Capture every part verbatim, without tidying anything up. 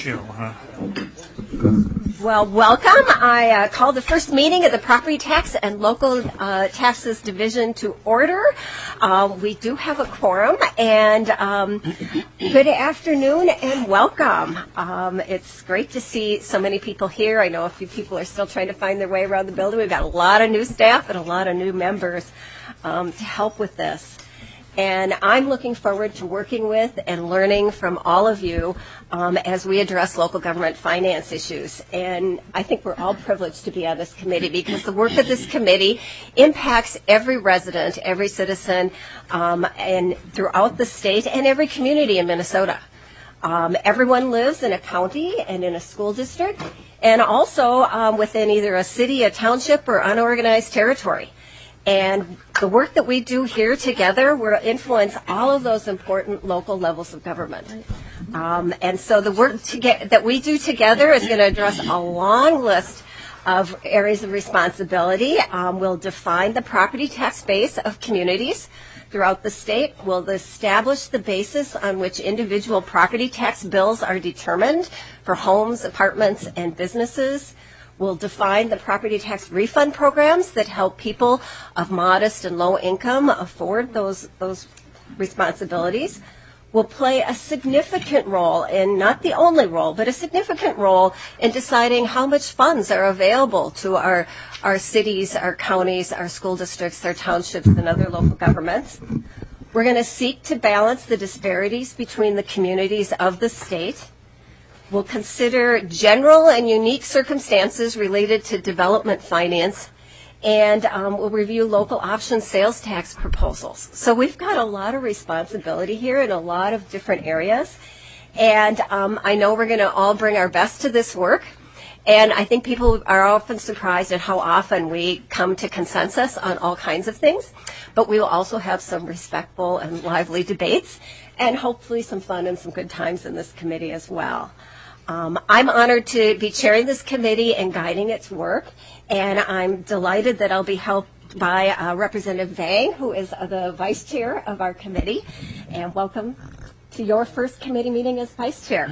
you. Huh? Well, welcome. I uh, call the first meeting of the Property Tax and Local uh, Taxes Division to order. Um, we do have a quorum, and um, good afternoon and welcome. Um, it's great to see so many people here. I know a few people are still trying to find their way around the building. We've got a lot of new staff and a lot of new members um, to help with this. And I'm looking forward to working with and learning from all of you um, as we address local government finance issues. And I think we're all privileged to be on this committee because the work of this committee impacts every resident, every citizen, um, and throughout the state and every community in Minnesota. Um, everyone lives in a county and in a school district, and also um, within either a city, a township, or unorganized territory. And the work that we do here together will influence all of those important local levels of government. Um, and so the work to get, that we do together is going to address a long list of areas of responsibility. Um, we'll define the property tax base of communities throughout the state. We'll establish the basis on which individual property tax bills are determined for homes, apartments, and businesses. We'll define the property tax refund programs that help people of modest and low income afford those, those responsibilities. We'll play a significant role in, not the only role, but a significant role in deciding how much funds are available to our, our cities, our counties, our school districts, our townships, and other local governments. We're going to seek to balance the disparities between the communities of the state. We'll consider general and unique circumstances related to development finance, and um, we'll review local option sales tax proposals. So we've got a lot of responsibility here in a lot of different areas, and um, I know we're going to all bring our best to this work, and I think people are often surprised at how often we come to consensus on all kinds of things, but we will also have some respectful and lively debates, and hopefully some fun and some good times in this committee as well. Um, I'm honored to be chairing this committee and guiding its work, and I'm delighted that I'll be helped by uh, Representative Vang, who is uh, the vice chair of our committee, and welcome to your first committee meeting as vice chair.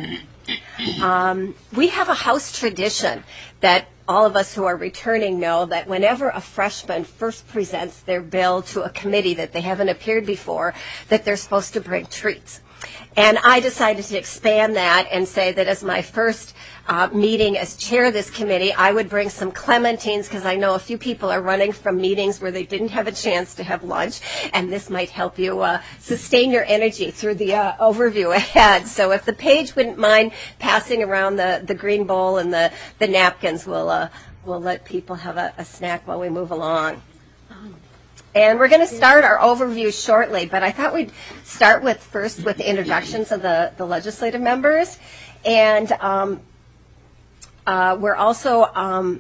Um, we have a House tradition that all of us who are returning know that whenever a freshman first presents their bill to a committee that they haven't appeared before, that they're supposed to bring treats. And I decided to expand that and say that as my first uh, meeting as chair of this committee, I would bring some clementines because I know a few people are running from meetings where they didn't have a chance to have lunch, and this might help you uh, sustain your energy through the uh, overview ahead. So if the page wouldn't mind passing around the, the green bowl and the, the napkins, we'll, uh, we'll let people have a, a snack while we move along. And we're going to start our overview shortly, but I thought we'd start with first with the introductions of the, the legislative members. And um, uh, we're also um,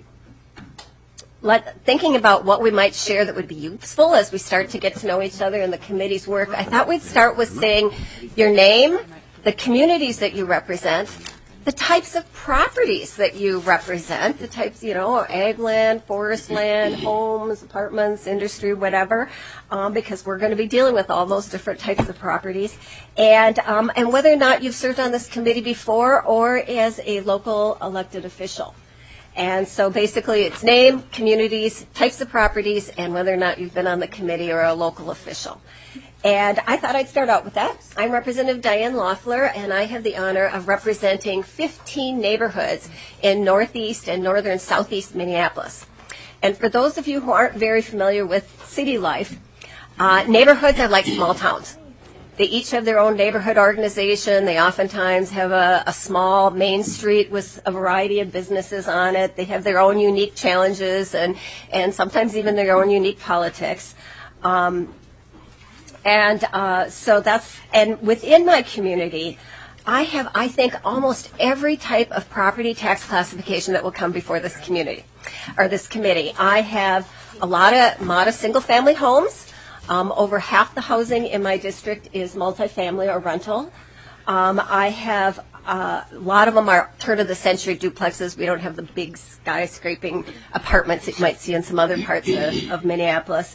let, thinking about what we might share that would be useful as we start to get to know each other in the committee's work. I thought we'd start with saying your name, the communities that you represent, the types of properties that you represent, the types, you know, ag land, forest land, homes, apartments, industry, whatever, um, because we're going to be dealing with all those different types of properties, and um, and whether or not you've served on this committee before or as a local elected official. And so basically it's name, communities, types of properties, and whether or not you've been on the committee or a local official. And I thought I'd start out with that. I'm Representative Diane Loeffler, and I have the honor of representing fifteen neighborhoods in northeast and northern southeast Minneapolis. And for those of you who aren't very familiar with city life, uh, neighborhoods are like small towns. They each have their own neighborhood organization. They oftentimes have a, a small main street with a variety of businesses on it. They have their own unique challenges and, and sometimes even their own unique politics. Um, And uh, so that's, and within my community, I have, I think, almost every type of property tax classification that will come before this community, or this committee. I have a lot of modest single-family homes. Um, over half the housing in my district is multifamily or rental. Um, I have, uh, a lot of them are turn-of-the-century duplexes. We don't have the big skyscraping apartments that you might see in some other parts of, of Minneapolis.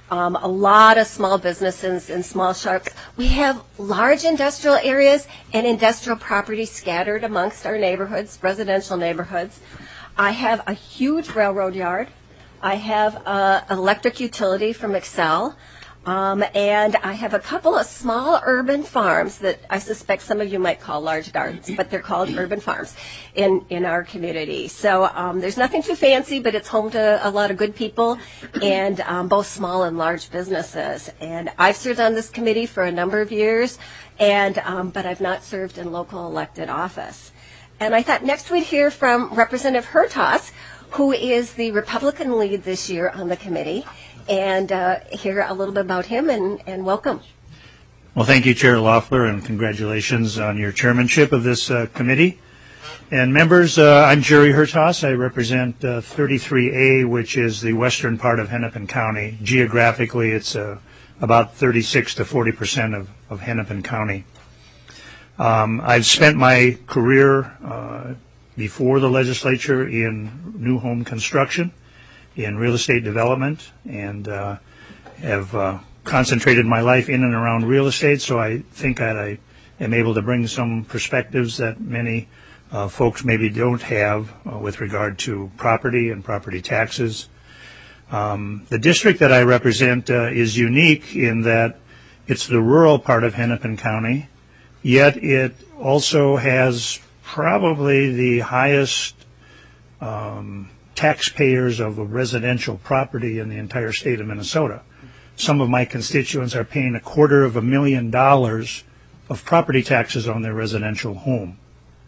Um, a lot of small businesses and small shops. We have large industrial areas and industrial property scattered amongst our neighborhoods, residential neighborhoods. I have a huge railroad yard. I have uh, electric utility from Excel. Um, and I have a couple of small urban farms that I suspect some of you might call large gardens, but they're called urban farms in, in our community. So um, there's nothing too fancy, but it's home to a lot of good people and um, both small and large businesses. And I've served on this committee for a number of years, and um, but I've not served in local elected office. And I thought next we'd hear from Representative Hertaus, who is the Republican lead this year on the committee, and uh, hear a little bit about him, and, and welcome. Well, thank you, Chair Loeffler, and congratulations on your chairmanship of this uh, committee. And members, uh, I'm Jerry Hertaus. I represent uh, thirty-three A, which is the western part of Hennepin County. Geographically, it's uh, about thirty-six to forty percent of, of Hennepin County. Um, I've spent my career uh, before the legislature in new home construction, in real estate development, and uh, have uh, concentrated my life in and around real estate, so I think that I am able to bring some perspectives that many uh, folks maybe don't have uh, with regard to property and property taxes. Um, the district that I represent uh, is unique in that it's the rural part of Hennepin County, yet it also has probably the highest um, taxpayers of a residential property in the entire state of Minnesota. Some of my constituents are paying a quarter of a million dollars of property taxes on their residential home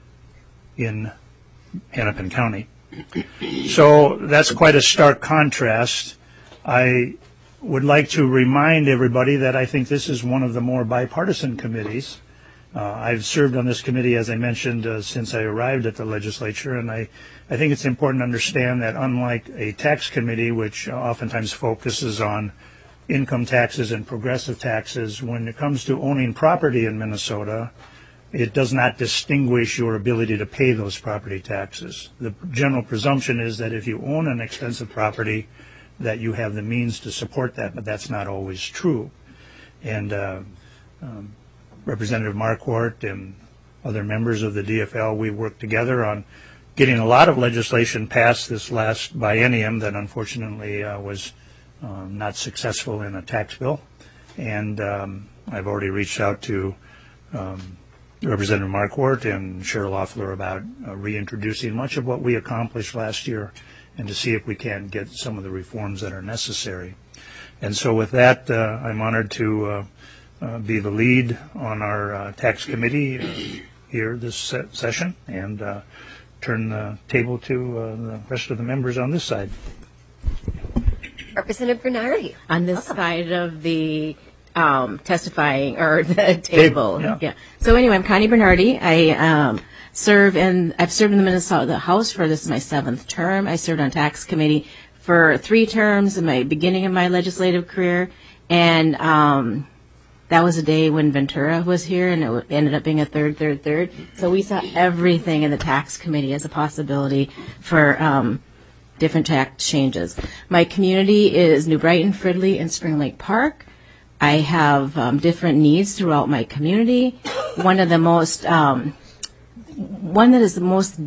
in Hennepin County. So that's quite a stark contrast. I would like to remind everybody that I think this is one of the more bipartisan committees. Uh, I've served on this committee, as I mentioned, uh, since I arrived at the legislature, and I, I think it's important to understand that unlike a tax committee, which oftentimes focuses on income taxes and progressive taxes, when it comes to owning property in Minnesota, it does not distinguish your ability to pay those property taxes. The general presumption is that if you own an expensive property, that you have the means to support that, but that's not always true. And uh, um, Representative Marquardt and other members of the D F L, we worked together on getting a lot of legislation passed this last biennium that unfortunately uh, was um, not successful in a tax bill. And um, I've already reached out to um, Representative Marquardt and Cheryl Loeffler about uh, reintroducing much of what we accomplished last year and to see if we can get some of the reforms that are necessary. And so with that, uh, I'm honored to uh, uh, be the lead on our uh, tax committee uh, here this se- session and uh, turn the table to uh, the rest of the members on this side. Representative Bernardi. On this Welcome. Side of the um, testifying, or the table. Yeah. yeah. So anyway, I'm Connie Bernardi. I um, serve in, I've served in the Minnesota House for, this is my seventh term. I served on tax committee for three terms in my beginning of my legislative career. And um, that was a day when Ventura was here, and it ended up being a third, third, third. So we saw everything in the tax committee as a possibility for um, different tax changes. My community is New Brighton, Fridley, and Spring Lake Park. I have um, different needs throughout my community. One of the most, um, one that is the most,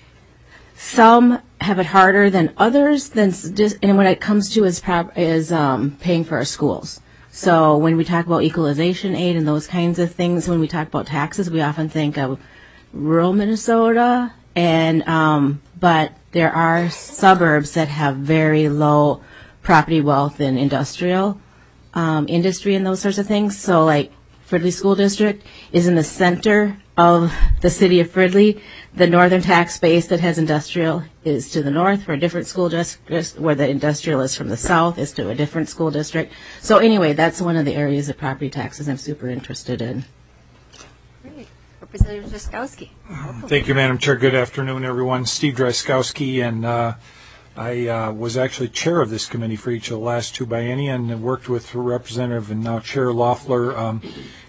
some have it harder than others. Than just, and when it comes to is is um, paying for our schools. So when we talk about equalization aid and those kinds of things, when we talk about taxes, we often think of rural Minnesota, and um, but there are suburbs that have very low property wealth and industrial um, industry and those sorts of things. So like Fridley School District is in the center of the city of Fridley. The northern tax base that has industrial is to the north for a different school district, where the industrial is from the south is to a different school district. So anyway, that's one of the areas of property taxes I'm super interested in. Great. Representative Dryskowski. Thank you, Madam Chair. Good afternoon, everyone. Steve Dryskowski, and uh, I uh, was actually chair of this committee for each of the last two biennia and worked with Representative and now Chair Loeffler um,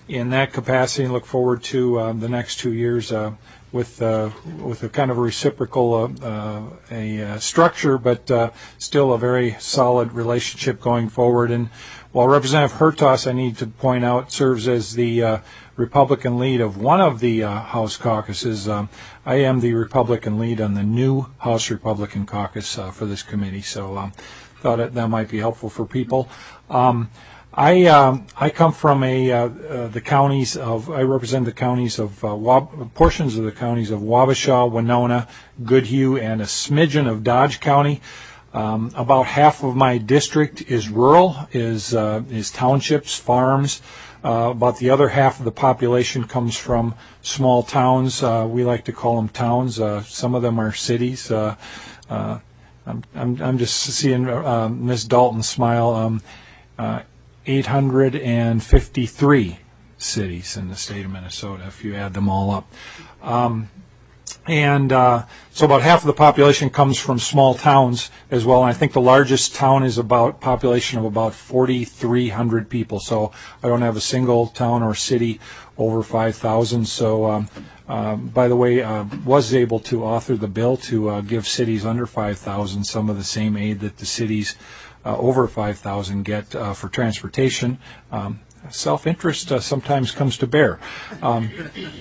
in that capacity and look forward to uh, the next two years uh, with uh, with a kind of a reciprocal uh, uh, a uh, structure, but uh, still a very solid relationship going forward. And while Representative Hertaus, I need to point out, serves as the uh, Republican lead of one of the uh, House caucuses, um, I am the Republican lead on the new House Republican caucus uh, for this committee. So um, thought it, that might be helpful for people. Um, I um, I come from a uh, uh, the counties of I represent the counties of uh, Wab- portions of the counties of Wabasha, Winona, Goodhue, and a smidgen of Dodge County. Um, about half of my district is rural, is uh, is townships, farms. Uh, about the other half of the population comes from small towns. Uh, we like to call them towns. Uh, some of them are cities. Uh, uh, I'm, I'm I'm just seeing uh, Miss Dalton smile. Um, uh, eight hundred fifty-three cities in the state of Minnesota, if you add them all up. Um, and uh, so about half of the population comes from small towns as well. And I think the largest town is about population of about forty-three hundred people. So I don't have a single town or city over five thousand. So, um, uh, by the way, uh, was able to author the bill to uh, give cities under five thousand some of the same aid that the cities Uh, over five thousand get uh, for transportation. Um, self-interest uh, sometimes comes to bear. Um,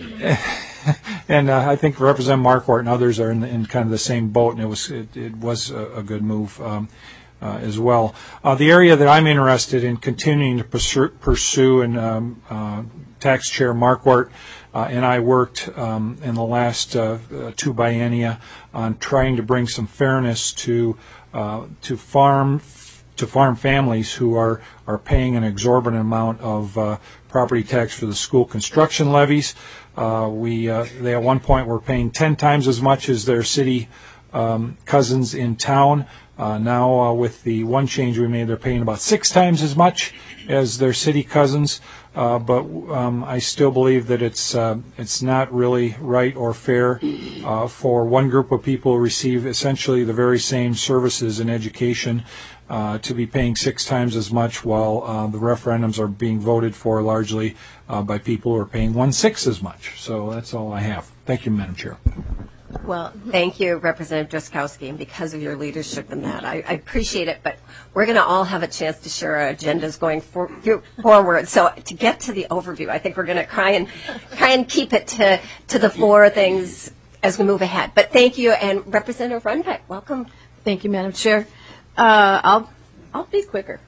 and uh, I think Representative Marquardt and others are in, in kind of the same boat, and it was it, it was a, a good move um, uh, as well. Uh, the area that I'm interested in continuing to pursue, pursue and um, uh, Tax Chair Marquardt uh, and I worked um, in the last uh, uh, two biennia on trying to bring some fairness to uh, to farm to farm families who are, are paying an exorbitant amount of uh, property tax for the school construction levies. Uh, we uh, they at one point were paying ten times as much as their city um, cousins in town. Uh, now uh, with the one change we made, they're paying about six times as much as their city cousins. Uh, but um, I still believe that it's uh, it's not really right or fair uh, for one group of people who receive essentially the very same services and education uh, to be paying six times as much, while uh, the referendums are being voted for largely uh, by people who are paying one-sixth as much. So that's all I have. Thank you, Madam Chair. Well, thank you, Representative Drazkowski, and because of your leadership in that, I, I appreciate it. But we're going to all have a chance to share our agendas going for, forward. So to get to the overview, I think we're going to try and try and keep it to to the four things as we move ahead. But thank you, and Representative Runbeck, welcome. Thank you, Madam Chair. Uh, I'll I'll be quicker.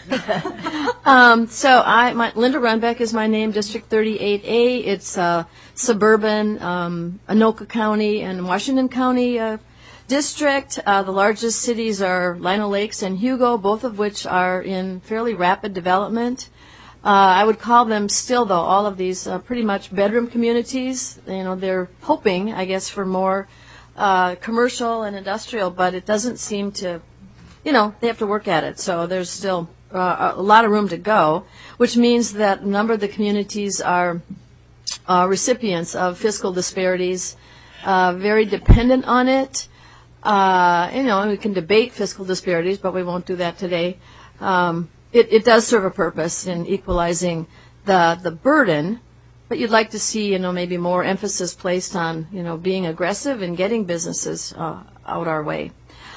um, so I, my, Linda Runbeck is my name, District thirty-eight A. It's uh, suburban um, Anoka County and Washington County uh, district. Uh, the largest cities are Lino Lakes and Hugo, both of which are in fairly rapid development. Uh, I would call them still, though, all of these uh, pretty much bedroom communities. You know, they're hoping, I guess, for more uh, commercial and industrial, but it doesn't seem to. You know, they have to work at it, so there's still uh, a lot of room to go, which means that a number of the communities are uh, recipients of fiscal disparities, uh, very dependent on it. Uh, you know, and we can debate fiscal disparities, but we won't do that today. Um, it, it does serve a purpose in equalizing the the burden, but you'd like to see, you know, maybe more emphasis placed on, you know, being aggressive and getting businesses uh, out our way.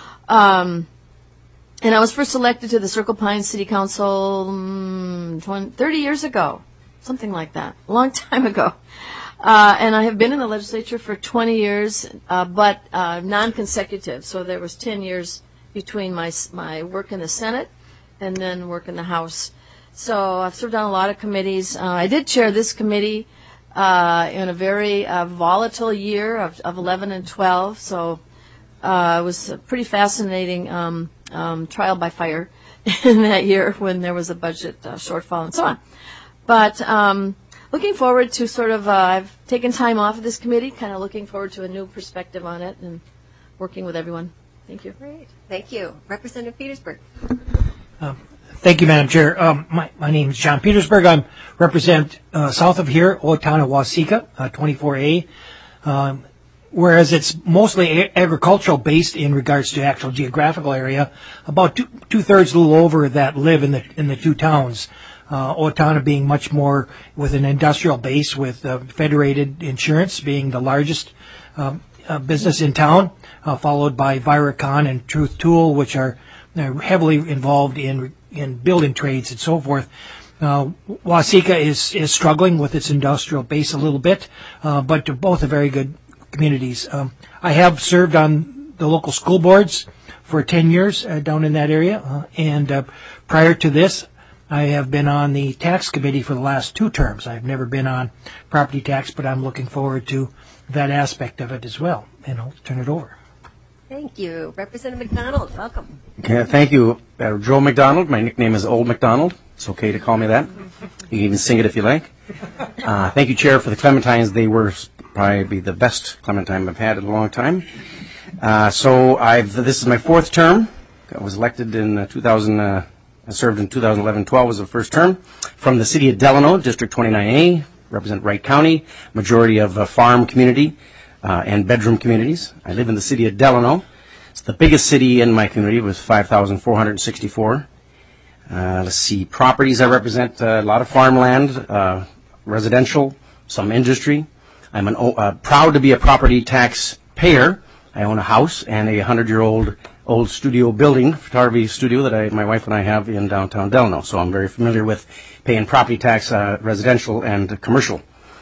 Um, And I was first elected to the Circle Pines City Council um, twenty, thirty years ago, something like that, a long time ago. Uh, and I have been in the legislature for twenty years, uh, but uh, non-consecutive. So there was ten years between my my work in the Senate and then work in the House. So I've served on a lot of committees. Uh, I did chair this committee uh, in a very uh, volatile year of, of eleven and twelve. So uh, it was a pretty fascinating Um, Um, trial by fire in that year when there was a budget uh, shortfall and so on. But um, looking forward to sort of, uh, I've taken time off of this committee, kind of looking forward to a new perspective on it and working with everyone. Thank you. Great. Thank you. Representative Petersburg. Um, thank you, Madam Chair. Um, my, my name is John Petersburg. I represent uh, south of here, Old Town of Waseca, uh, twenty-four A. Um, Whereas it's mostly a- agricultural based in regards to actual geographical area, about two, two thirds, a little over, that live in the in the two towns Uh, Owatonna being much more with an industrial base, with uh, Federated Insurance being the largest um, uh, business in town, uh, followed by Viracon and Truth Tool, which are uh, heavily involved in in building trades and so forth. Uh, Waseca is, is struggling with its industrial base a little bit, uh, but they're both are very good communities. Um, I have served on the local school boards for ten years uh, down in that area, uh, and uh, prior to this, I have been on the tax committee for the last two terms. I've never been on property tax, but I'm looking forward to that aspect of it as well, and I'll turn it over. Thank you. Representative McDonald, welcome. Okay, thank you. Uh, Joe McDonald. My nickname is Old McDonald. It's okay to call me that. You can even sing it if you like. Uh, thank you, Chair, for the Clementines. They were probably the best Clementine I've had in a long time. Uh, so I've this is my fourth term. I was elected in uh, two thousand. Uh, I served in two thousand eleven twelve was the first term. From the city of Delano, District twenty-nine A, represent Wright County, majority of uh, farm community uh, and bedroom communities. I live in the city of Delano. It's the biggest city in my community with five thousand four hundred sixty-four. Uh, let's see, properties I represent, uh, a lot of farmland, uh, residential, some industry. I'm an, uh, proud to be a property tax payer. I own a house and a hundred-year-old old studio building, photography studio that I, my wife and I have in downtown Delano. So I'm very familiar with paying property tax, uh, residential and commercial.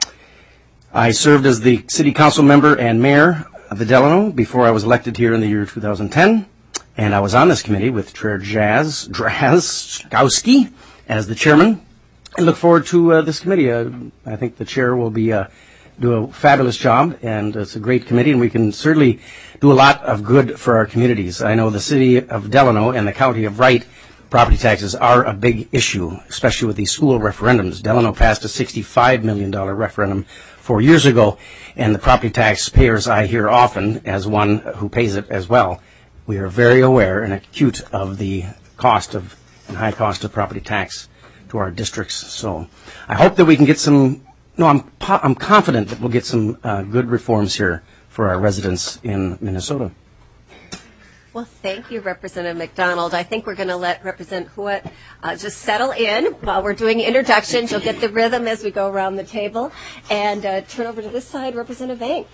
I served as the city council member and mayor of the Delano before I was elected here in the year two thousand ten. And I was on this committee with Chair Jazz Drazkowski as the chairman. I look forward to uh, this committee. Uh, I think the chair will be uh, do a fabulous job, and it's a great committee, and we can certainly do a lot of good for our communities. I know the city of Delano and the county of Wright property taxes are a big issue, especially with these school referendums. Delano passed a sixty-five million dollars referendum four years ago, and the property taxpayers I hear often as one who pays it as well. We are very aware and acute of the cost of and high cost of property tax to our districts. So I hope that we can get some, no, I'm I'm confident that we'll get some uh, good reforms here for our residents in Minnesota. Well, thank you, Representative McDonald. I think we're going to let Representative Huot uh, just settle in while we're doing introductions. You'll get the rhythm as we go around the table. And uh, turn over to this side, Representative Vang.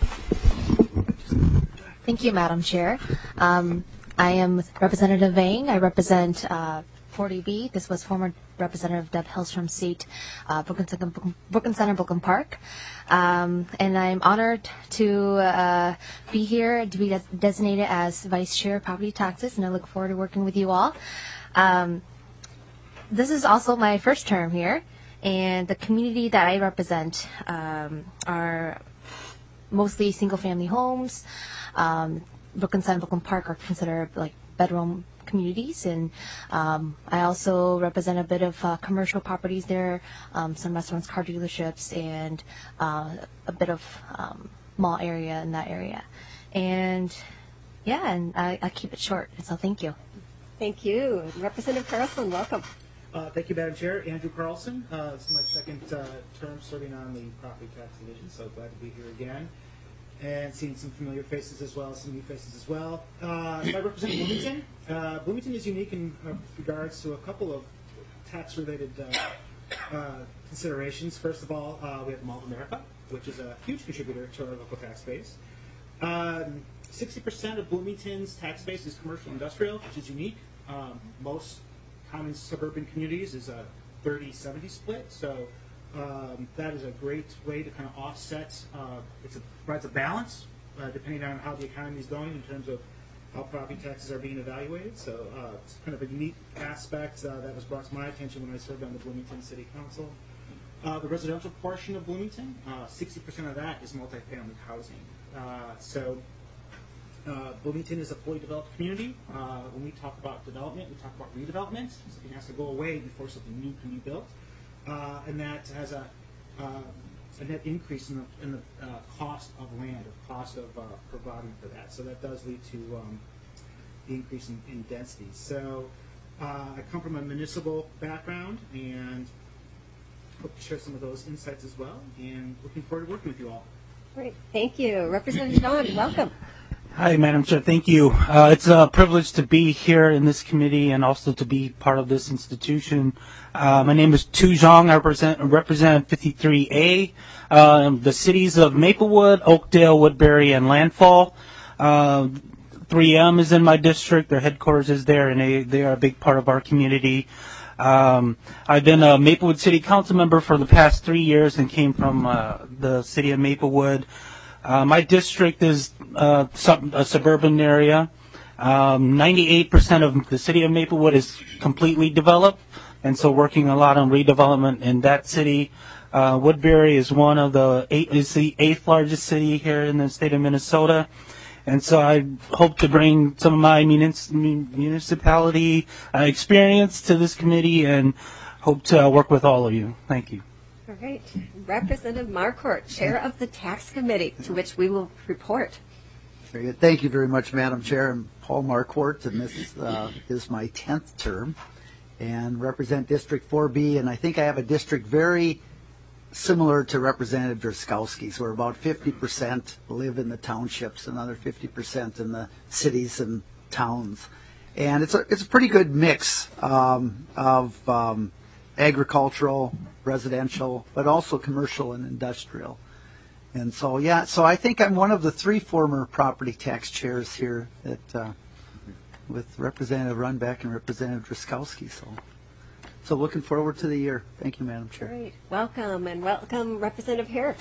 Thank you, Madam Chair. Um, I am Representative Vang. I represent uh, forty B. This was former Representative Deb Hillstrom's seat, uh, Brooklyn, Brooklyn Center, Brooklyn Park. Um, and I'm honored to uh, be here, to be des- designated as Vice Chair of Property Taxes, and I look forward to working with you all. Um, this is also my first term here, and the community that I represent um, are mostly single-family homes. Um, Brooklyn Center, Brooklyn Park are considered like bedroom communities, and um, I also represent a bit of uh, commercial properties there, um, some restaurants, car dealerships, and uh, a bit of um, mall area in that area. And yeah, and I, I keep it short, so thank you. Thank you. Representative Carlson, welcome. Uh, thank you, Madam Chair. Andrew Carlson. Uh, this is my second uh, term serving on the Property Tax Division, so glad to be here again. And seeing some familiar faces as well as some new faces as well. Uh, so I represent Bloomington. Uh, Bloomington is unique in uh, regards to a couple of tax-related uh, uh, considerations. First of all, uh, we have Mall of America, which is a huge contributor to our local tax base. Um, sixty percent of Bloomington's tax base is commercial industrial, which is unique. Um, most common suburban communities is a thirty seventy split, so Um, that is a great way to kind of offset. Uh, it provides a balance uh, depending on how the economy is going in terms of how property taxes are being evaluated. So uh, it's kind of a unique aspect uh, that was brought to my attention when I served on the Bloomington City Council. Uh, the residential portion of Bloomington, uh, sixty percent of that is multifamily housing. Uh, so uh, Bloomington is a fully developed community. Uh, when we talk about development, we talk about redevelopment. Something has to go away before something new can be built. Uh, and that has a, uh, a net increase in the, in the uh, cost of land, or cost of uh, providing for that. So that does lead to um, the increase in, in density. So uh, I come from a municipal background and hope to share some of those insights as well. And looking forward to working with you all. Great, thank you. Representative John, welcome. Hi, Madam Chair. Thank you. Uh, it's a privilege to be here in this committee and also to be part of this institution. Uh, my name is Tu Zhang. I represent, represent fifty-three A, uh, the cities of Maplewood, Oakdale, Woodbury, and Landfall. Uh, three M is in my district. Their headquarters is there, and they, they are a big part of our community. Um, I've been a Maplewood City Council member for the past three years and came from uh, the city of Maplewood. Uh, my district is uh, sub, a suburban area. Um, ninety-eight percent of the city of Maplewood is completely developed, and so working a lot on redevelopment in that city. Uh, Woodbury is one of the eight, is the eighth largest city here in the state of Minnesota. And so I hope to bring some of my munis- municipality uh, experience to this committee and hope to uh, work with all of you. Thank you. All right. Representative Marquardt, Chair of the Tax Committee, to which we will report. Very good. Thank you very much, Madam Chair. I'm Paul Marquardt, and this uh, is my tenth term, and represent District four B, and I think I have a district very similar to Representative Drazkowski's, where about fifty percent live in the townships, another fifty percent in the cities and towns. And it's a, it's a pretty good mix um, of um, agricultural, residential, but also commercial and industrial. And so, yeah, so I think I'm one of the three former property tax chairs here that, uh, with Representative Runbeck and Representative Drazkowski. So, so looking forward to the year. Thank you, Madam Chair. Great. Welcome, and welcome, Representative Hare.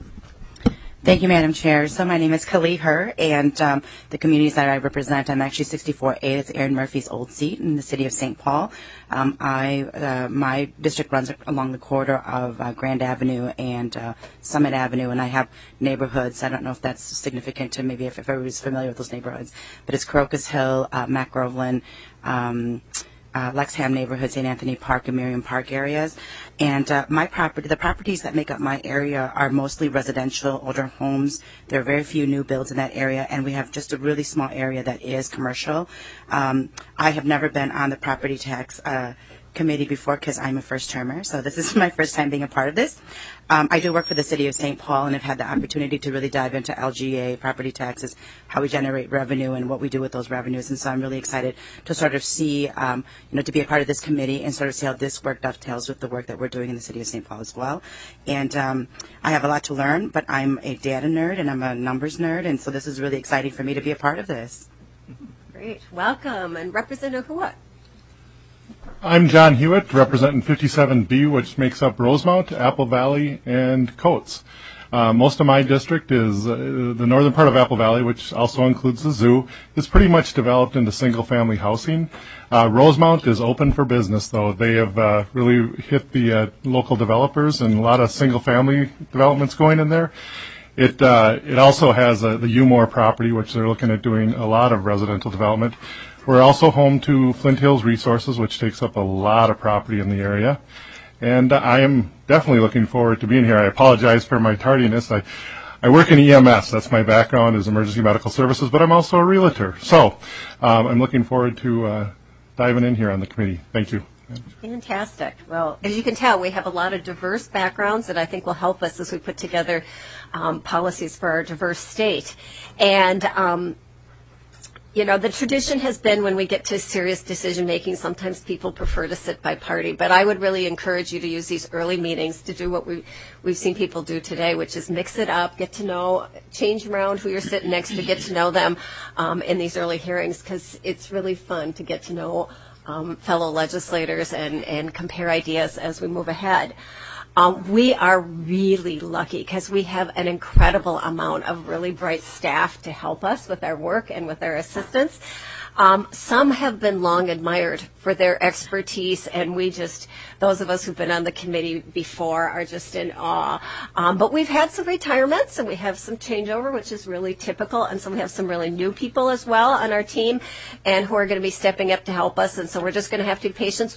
Thank you, Madam Chair. So my name is Kali Her, and um, the communities that I represent, I'm actually sixty-four A. It's Aaron Murphy's old seat in the city of Saint Paul. Um, I, uh, my district runs along the corridor of uh, Grand Avenue and uh, Summit Avenue, and I have neighborhoods. I don't know if that's significant to maybe if, if everybody's familiar with those neighborhoods, but it's Crocus Hill, uh, Mac Groveland, um, Uh, Lexham neighborhood, Saint Anthony Park, and Miriam Park areas. And uh, my property, the properties that make up my area are mostly residential, older homes. There are very few new builds in that area, and we have just a really small area that is commercial. Um, I have never been on the property tax uh, committee before because I'm a first termer, so this is my first time being a part of this. Um, I do work for the city of Saint Paul and have had the opportunity to really dive into L G A, property taxes, how we generate revenue and what we do with those revenues. And so I'm really excited to sort of see, um, you know, to be a part of this committee and sort of see how this work dovetails with the work that we're doing in the city of Saint Paul as well. And um, I have a lot to learn, but I'm a data nerd and I'm a numbers nerd, and so this is really exciting for me to be a part of this. Great. Welcome. And Representative Huot. I'm John Hewitt, representing fifty-seven B, which makes up Rosemount, Apple Valley, and Coates. Uh, most of my district is uh, the northern part of Apple Valley, which also includes the zoo, is pretty much developed into single-family housing. Uh, Rosemount is open for business, though. They have uh, really hit the uh, local developers and a lot of single-family developments going in there. It uh, it also has uh, the Umore property, which they're looking at doing a lot of residential development. We're also home to Flint Hills Resources, which takes up a lot of property in the area. And uh, I am definitely looking forward to being here. I apologize for my tardiness. I, I work in E M S. That's my background, is emergency medical services, but I'm also a realtor. So um, I'm looking forward to uh, diving in here on the committee. Thank you. Fantastic. Well, as you can tell, we have a lot of diverse backgrounds that I think will help us as we put together um, policies for our diverse state. And um, you know, the tradition has been when we get to serious decision making, sometimes people prefer to sit by party, but I would really encourage you to use these early meetings to do what we, we've seen people do today, which is mix it up, get to know, change around who you're sitting next to, get to know them um, in these early hearings, because it's really fun to get to know um, fellow legislators and, and compare ideas as we move ahead. Um, we are really lucky because we have an incredible amount of really bright staff to help us with our work and with our assistance. Um, some have been long admired for their expertise, and we just, those of us who've been on the committee before are just in awe. Um, but we've had some retirements, and we have some changeover, which is really typical, and so we have some really new people as well on our team, and who are going to be stepping up to help us, and so we're just going to have to be patient with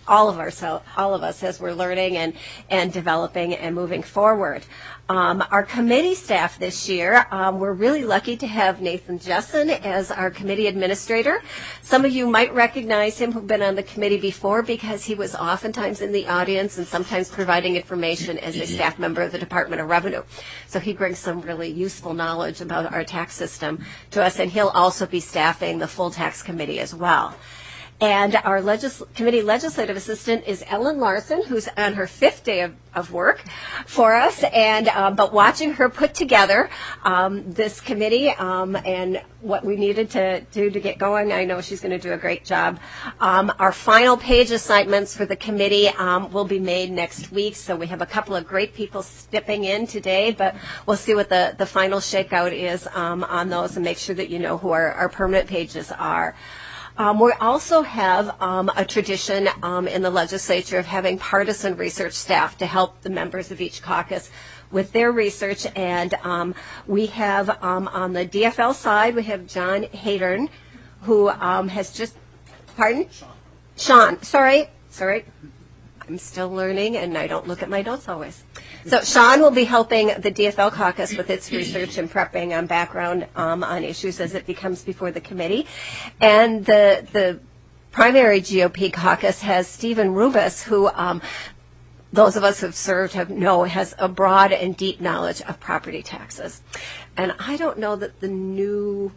all of ourselves, all of us as we're learning and, and developing and moving forward. Um, our committee staff this year, um, we're really lucky to have Nathan Jessen as our committee administrator. Some of you might recognize him who've been on the committee before because he was oftentimes in the audience and sometimes providing information as a staff member of the Department of Revenue. So he brings some really useful knowledge about our tax system to us, and he'll also be staffing the full tax committee as well. And our legis- committee legislative assistant is Ellen Larson, who's on her fifth day of, of work for us. And uh, but watching her put together um, this committee um, and what we needed to do to get going, I know she's going to do a great job. Um, our final page assignments for the committee um, will be made next week. So we have a couple of great people stepping in today, but we'll see what the, the final shakeout is um, on those and make sure that you know who our, our permanent pages are. Um, we also have um, a tradition um, in the legislature of having partisan research staff to help the members of each caucus with their research. And um, we have um, on the D F L side, we have John Hadern, who um, has just, pardon? Sean. Sean, sorry, sorry. I'm still learning and I don't look at my notes always. So Sean will be helping the D F L caucus with its research and prepping on background um, on issues as it becomes before the committee. And the the primary G O P caucus has Stephen Rubis, who um, those of us who have served have know has a broad and deep knowledge of property taxes. And I don't know that the new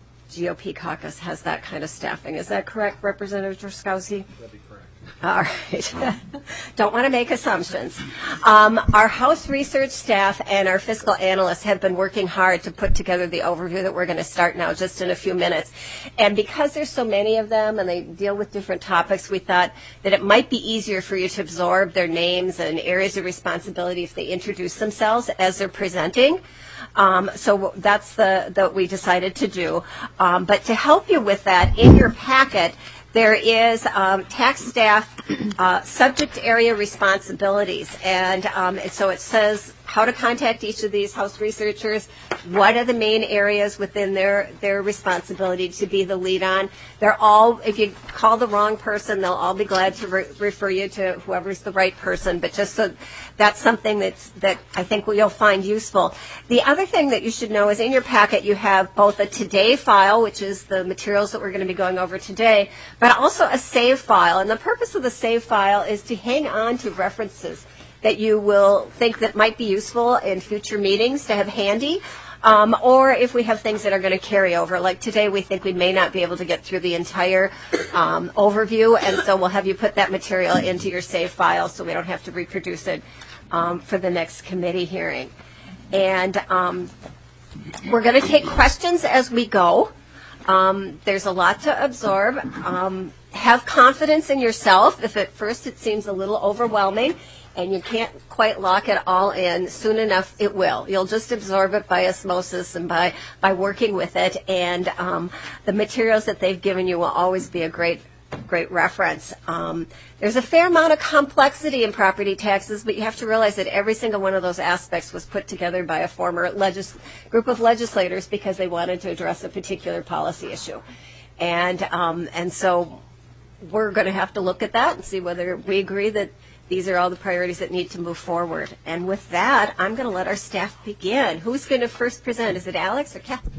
G O P caucus has that kind of staffing. Is that correct, Representative Drazkowski? That'd be correct. All right. Don't want to make assumptions. Um, our House research staff and our fiscal analysts have been working hard to put together the overview that we're going to start now just in a few minutes. And because there's so many of them and they deal with different topics, we thought that it might be easier for you to absorb their names and areas of responsibility if they introduce themselves as they're presenting. Um, so that's the that we decided to do. Um, but to help you with that, in your packet, there is um, tax staff uh, subject area responsibilities. And um, so it says how to contact each of these House researchers, what are the main areas within their, their responsibility to be the lead on. They're all, if you call the wrong person, they'll all be glad to re- refer you to whoever's the right person. But just so that's something that's, that I think you'll find useful. The other thing that you should know is in your packet you have both a today file, which is the materials that we're going to be going over today, but also a save file. And the purpose of the save file is to hang on to references that you will think that might be useful in future meetings to have handy. Um, or if we have things that are going to carry over. Like today we think we may not be able to get through the entire um, overview, and so we'll have you put that material into your save file so we don't have to reproduce it um, for the next committee hearing. And um, we're going to take questions as we go. Um, there's a lot to absorb. Um, have confidence in yourself. If at first it seems a little overwhelming, and you can't quite lock it all in, soon enough it will. You'll just absorb it by osmosis and by, by working with it. And um, the materials that they've given you will always be a great great reference. Um, there's a fair amount of complexity in property taxes, but you have to realize that every single one of those aspects was put together by a former legis- group of legislators because they wanted to address a particular policy issue. And, um, and so we're going to have to look at that and see whether we agree that these are all the priorities that need to move forward. And with that, I'm going to let our staff begin. Who's going to first present? Is it Alex or Kathy?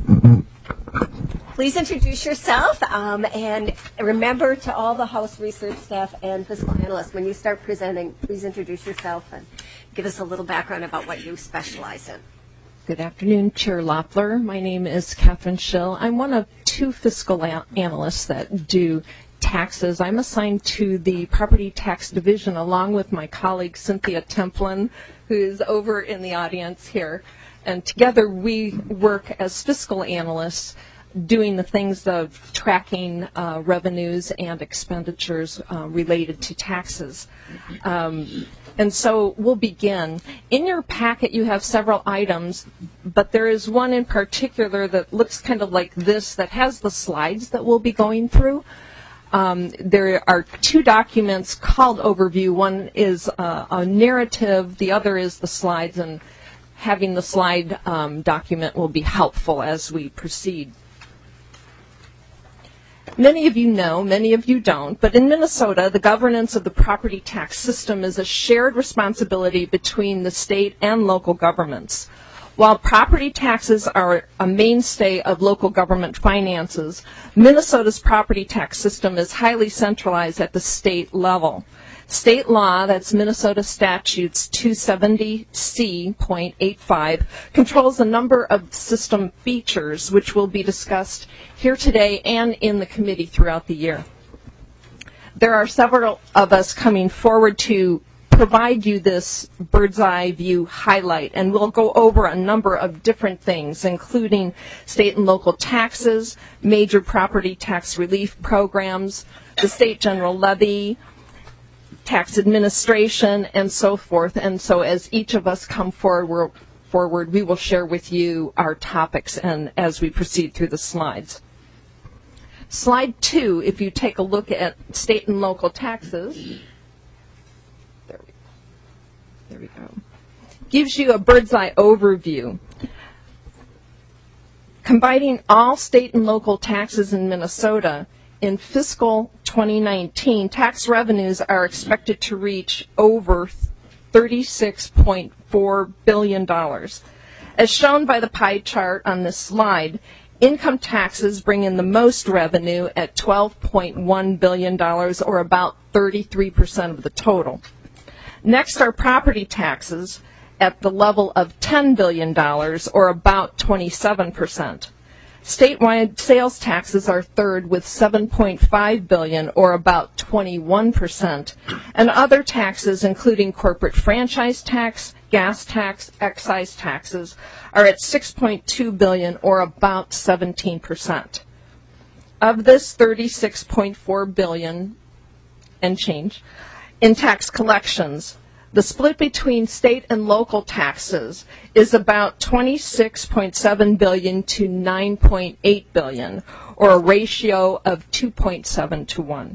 Please introduce yourself, um, and remember to all the House research staff and fiscal analysts, when you start presenting, please introduce yourself and give us a little background about what you specialize in. Good afternoon, Chair Loeffler. My name is Catherine Schill. I'm one of two fiscal a- analysts that do taxes. I'm assigned to the Property Tax Division along with my colleague Cynthia Templin, who is over in the audience here. And together we work as fiscal analysts doing the things of tracking uh, revenues and expenditures uh, related to taxes. Um, and so we'll begin. In your packet you have several items, but there is one in particular that looks kind of like this that has the slides that we'll be going through. Um, there are two documents called Overview. One is uh, a narrative, the other is the slides, and having the slide um, document will be helpful as we proceed. Many of you know, many of you don't, but in Minnesota, the governance of the property tax system is a shared responsibility between the state and local governments. While property taxes are a mainstay of local government finances, Minnesota's property tax system is highly centralized at the state level. State law, that's Minnesota Statutes two seventy C point eight five, controls a number of system features which will be discussed here today and in the committee throughout the year. There are several of us coming forward to provide you this bird's eye view highlight, and we'll go over a number of different things, including state and local taxes, major property tax relief programs, the state general levy, tax administration, and so forth. And so as each of us come forward, forward, we will share with you our topics and as we proceed through the slides. Slide two, if you take a look at state and local taxes, there we, there we go, gives you a bird's eye overview. Combining all state and local taxes in Minnesota, in fiscal twenty nineteen, tax revenues are expected to reach over thirty-six point four billion dollars. As shown by the pie chart on this slide, income taxes bring in the most revenue at twelve point one billion dollars, or about thirty-three percent of the total. Next are property taxes at the level of ten billion dollars, or about twenty-seven percent. Statewide sales taxes are third with seven point five billion dollars, or about twenty-one percent, and other taxes, including corporate franchise tax, gas tax, excise taxes, are at six point two billion dollars, or about seventeen percent. Of this thirty-six point four billion dollars and change in tax collections, the split between state and local taxes is about twenty-six point seven billion dollars to nine point eight billion dollars, or a ratio of two point seven to one.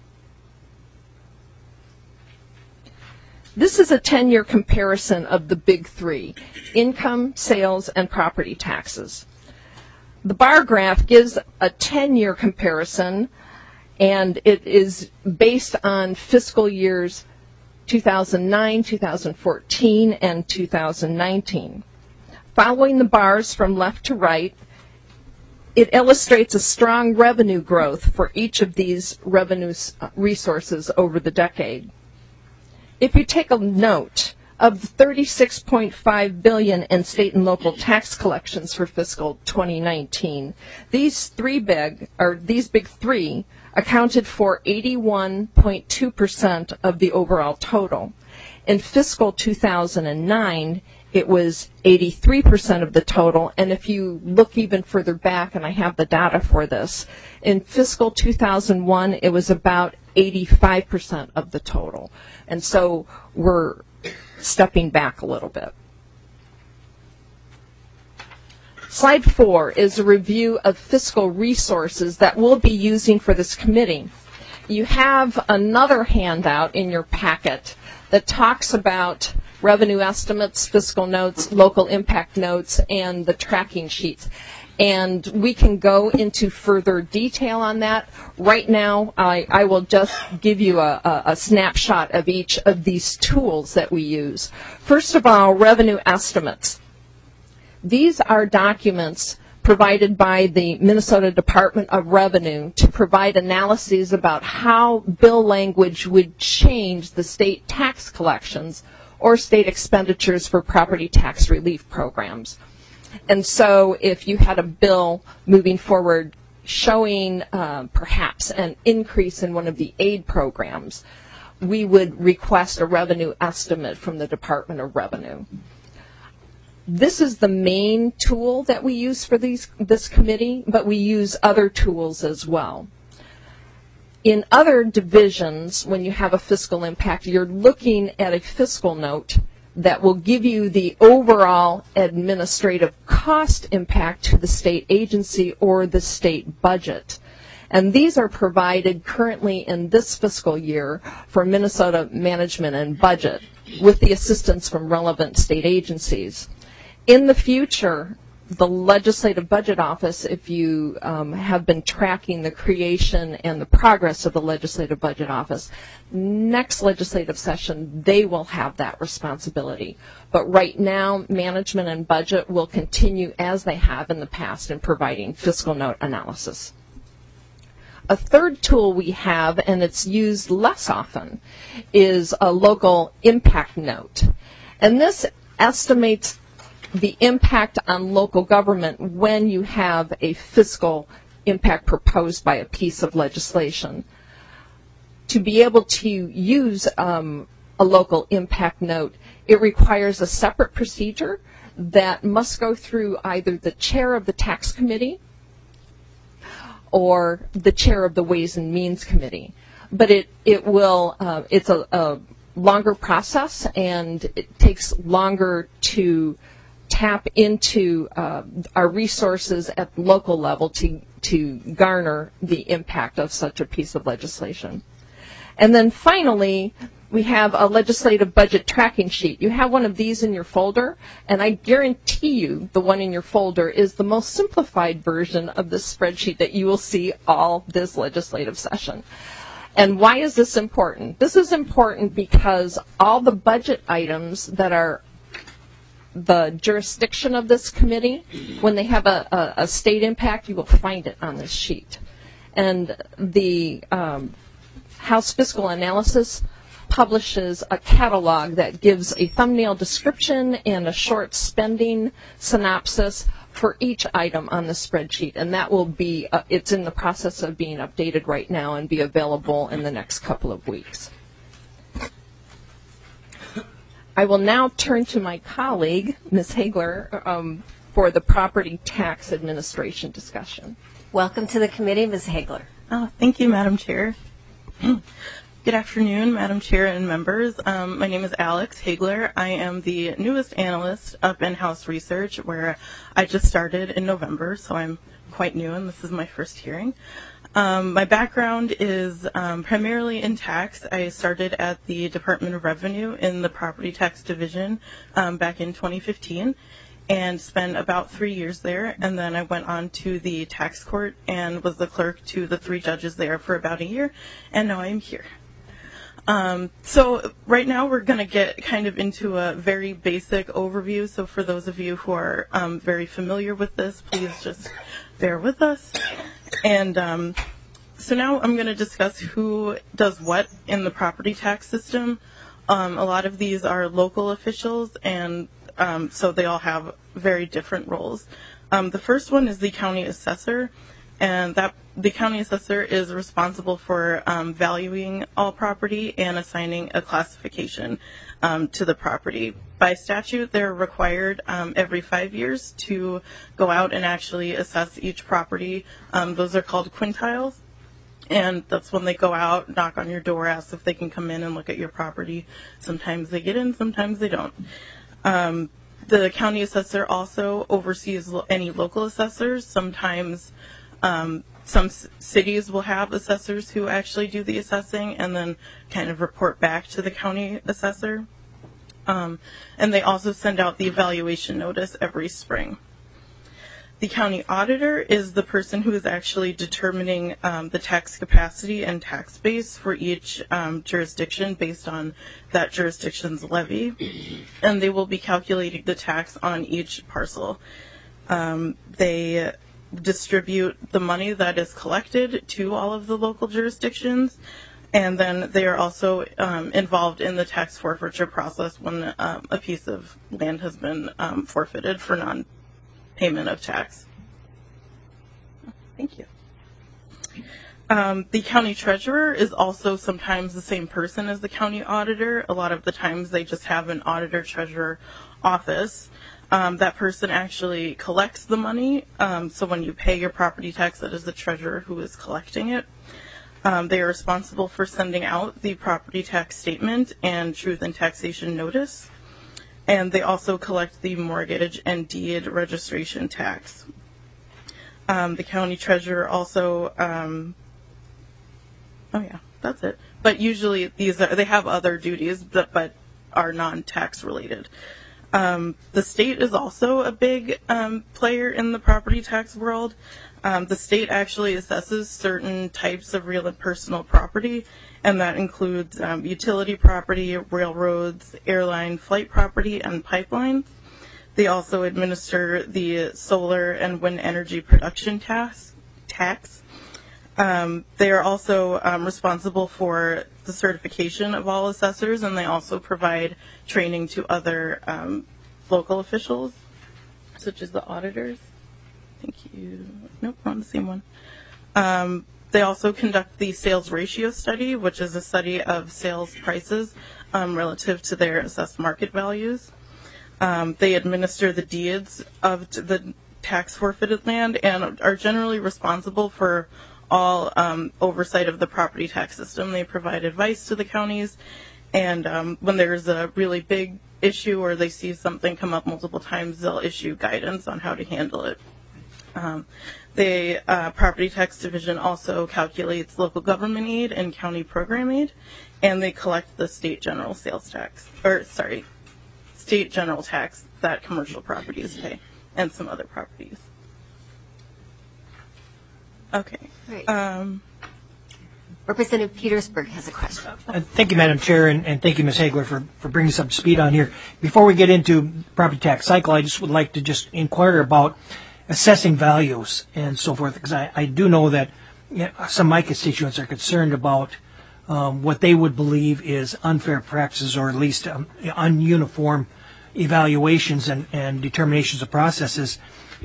This is a ten-year comparison of the big three: income, sales, and property taxes. The bar graph gives a ten-year comparison, and it is based on fiscal years two thousand nine, two thousand fourteen, and two thousand nineteen. Following the bars from left to right, it illustrates a strong revenue growth for each of these revenue resources over the decade. If you take a note of the thirty-six point five billion dollars in state and local tax collections for fiscal twenty nineteen, these three big, or these big three, accounted for eighty-one point two percent of the overall total. In fiscal two thousand nine, it was eighty-three percent of the total, and if you look even further back, and I have the data for this, in fiscal two thousand one, it was about eighty-five percent of the total. And so we're stepping back a little bit. Slide four is a review of fiscal resources that we'll be using for this committee. You have another handout in your packet that talks about revenue estimates, fiscal notes, local impact notes, and the tracking sheets. And we can go into further detail on that. Right now, I, I will just give you a, a, a snapshot of each of these tools that we use. First of all, revenue estimates. These are documents provided by the Minnesota Department of Revenue to provide analyses about how bill language would change the state tax collections or state expenditures for property tax relief programs. And so if you had a bill moving forward showing uh, perhaps an increase in one of the aid programs, we would request a revenue estimate from the Department of Revenue. This is the main tool that we use for these, this committee, but we use other tools as well. In other divisions, when you have a fiscal impact, you're looking at a fiscal note that will give you the overall administrative cost impact to the state agency or the state budget. And these are provided currently in this fiscal year for Minnesota Management and Budget with the assistance from relevant state agencies. In the future, the Legislative Budget Office, if you um, have been tracking the creation and the progress of the Legislative Budget Office, next legislative session, they will have that responsibility. But right now, management and budget will continue as they have in the past in providing fiscal note analysis. A third tool we have, and it's used less often, is a local impact note. And this estimates the impact on local government when you have a fiscal impact proposed by a piece of legislation. To be able to use um, a local impact note, it requires a separate procedure that must go through either the chair of the tax committee or the chair of the Ways and Means Committee. But it, it will, uh, it's a, a longer process, and it takes longer to tap into uh, our resources at the local level to, to garner the impact of such a piece of legislation. And then finally, we have a legislative budget tracking sheet. You have one of these in your folder, and I guarantee you the one in your folder is the most simplified version of this spreadsheet that you will see all this legislative session. And why is this important? This is important because all the budget items that are the jurisdiction of this committee, when they have a, a, a state impact, you will find it on this sheet. And the um, House Fiscal Analysis publishes a catalog that gives a thumbnail description and a short spending synopsis for each item on the spreadsheet. And that will be, uh, it's in the process of being updated right now and be available in the next couple of weeks. I will now turn to my colleague, Miz Hagler, um, for the property tax administration discussion. Welcome to the committee, Miz Hagler. Oh, thank you, Madam Chair. Good afternoon, Madam Chair and members. Um, my name is Alex Hagler. I am the newest analyst up in House Research, where I just started in November, so I'm quite new, and this is my first hearing. Um, my background is um, primarily in tax. I started at the Department of Revenue in the Property Tax Division um, back in twenty fifteen and spent about three years there. And then I went on to the tax court and was the clerk to the three judges there for about a year, and now I'm here. Um, so right now we're going to get kind of into a very basic overview. So for those of you who are um, very familiar with this, please just bear with us. And um, so now I'm going to discuss who does what in the property tax system. Um, a lot of these are local officials, and um, so they all have very different roles. Um, the first one is the county assessor, and that the county assessor is responsible for um, valuing all property and assigning a classification um, to the property. By statute, they're required um, every five years to go out and actually assess each property. Um, those are called quintiles, and that's when they go out, knock on your door, ask if they can come in and look at your property. Sometimes they get in, sometimes they don't. Um, the county assessor also oversees lo- any local assessors. Sometimes um, some c- cities will have assessors who actually do the assessing and then kind of report back to the county assessor. Um, and they also send out the evaluation notice every spring. The county auditor is the person who is actually determining um, the tax capacity and tax base for each um, jurisdiction based on that jurisdiction's levy, and they will be calculating the tax on each parcel. Um, they distribute the money that is collected to all of the local jurisdictions, and then they are also um, involved in the tax forfeiture process when um, a piece of land has been um, forfeited for non payment of tax. Thank you. Um, the county treasurer is also sometimes the same person as the county auditor. A lot of the times they just have an auditor treasurer office. Um, that person actually collects the money. Um, so when you pay your property tax, that is the treasurer who is collecting it. Um, they are responsible for sending out the property tax statement and truth and taxation notice. And they also collect the mortgage and deed registration tax. Um, the county treasurer also, um, oh yeah, that's it. But usually these are, they have other duties, but, but are non-tax related. Um, the state is also a big um, player in the property tax world. Um, the state actually assesses certain types of real and personal property, and that includes um, utility property, railroads, airline flight property, and pipelines. They also administer the solar and wind energy production tax. tax. Um, they are also um, responsible for the certification of all assessors, and they also provide training to other um, local officials, such as the auditors. Thank you. Nope, not the same one. Um, they also conduct the sales ratio study, which is a study of sales prices um, relative to their assessed market values. Um, they administer the deeds of t- the tax forfeited land and are generally responsible for all um, oversight of the property tax system. They provide advice to the counties, and um, when there's a really big issue or they see something come up multiple times, they'll issue guidance on how to handle it. Um, the uh, property tax division also calculates local government aid and county program aid, and they collect the state general sales tax, or sorry, state general tax that commercial properties pay and some other properties. Okay. Great. Um, Representative Petersburg has a question. Uh, Thank you, Madam Chair, and, and thank you, Miz Hagler, for, for bringing us up to speed on here. Before we get into property tax cycle, I just would like to just inquire about assessing values and so forth, because I, I do know that you know, some of my constituents are concerned about um, what they would believe is unfair practices, or at least um, ununiform evaluations and, and determinations of processes.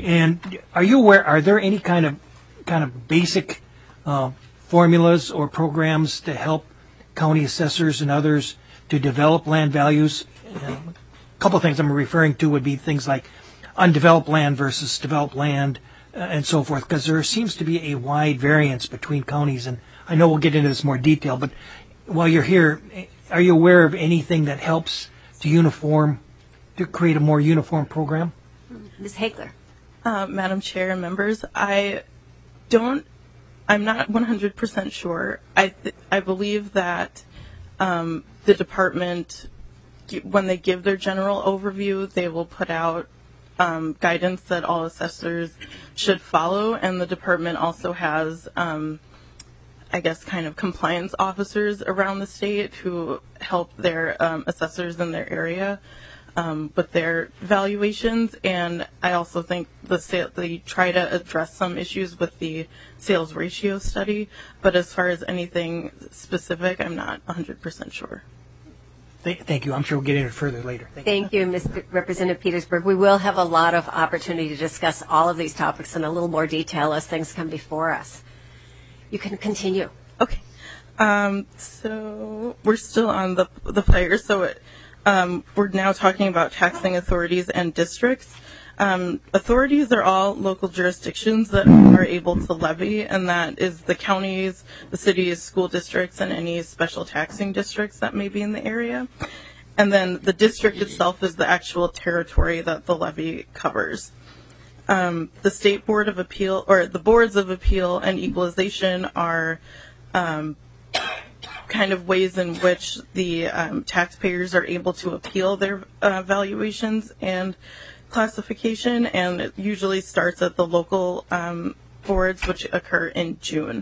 And are you aware, are there any kind of kind of basic uh, formulas or programs to help county assessors and others to develop land values? Uh, a couple of things I'm referring to would be things like undeveloped land versus developed land uh, and so forth, because there seems to be a wide variance between counties. And I know we'll get into this in more detail, but while you're here, are you aware of anything that helps to uniform, to create a more uniform program? Miz Hagler. Uh, Madam Chair and members, I don't, I'm not one hundred percent sure. I th- I believe that um, the department, when they give their general overview, they will put out um, guidance that all assessors should follow, and the department also has, um, I guess, kind of compliance officers around the state who help their um, assessors in their area Um, with their valuations, and I also think the sale, they try to address some issues with the sales ratio study, but as far as anything specific, I'm not one hundred percent sure. Thank, thank you. I'm sure we'll get into it further later. Thank, Thank you, Mister Representative Petersburg. We will have a lot of opportunity to discuss all of these topics in a little more detail as things come before us. You can continue. Okay. Um, so we're still on the the players. So it, Um, we're now talking about taxing authorities and districts. Um, authorities are all local jurisdictions that are able to levy, and that is the counties, the cities, school districts, and any special taxing districts that may be in the area. And then the district itself is the actual territory that the levy covers. Um, the State Board of Appeal, or the Boards of Appeal and Equalization are um, kind of ways in which the um, taxpayers are able to appeal their uh, valuations and classification, and it usually starts at the local um, boards, which occur in June.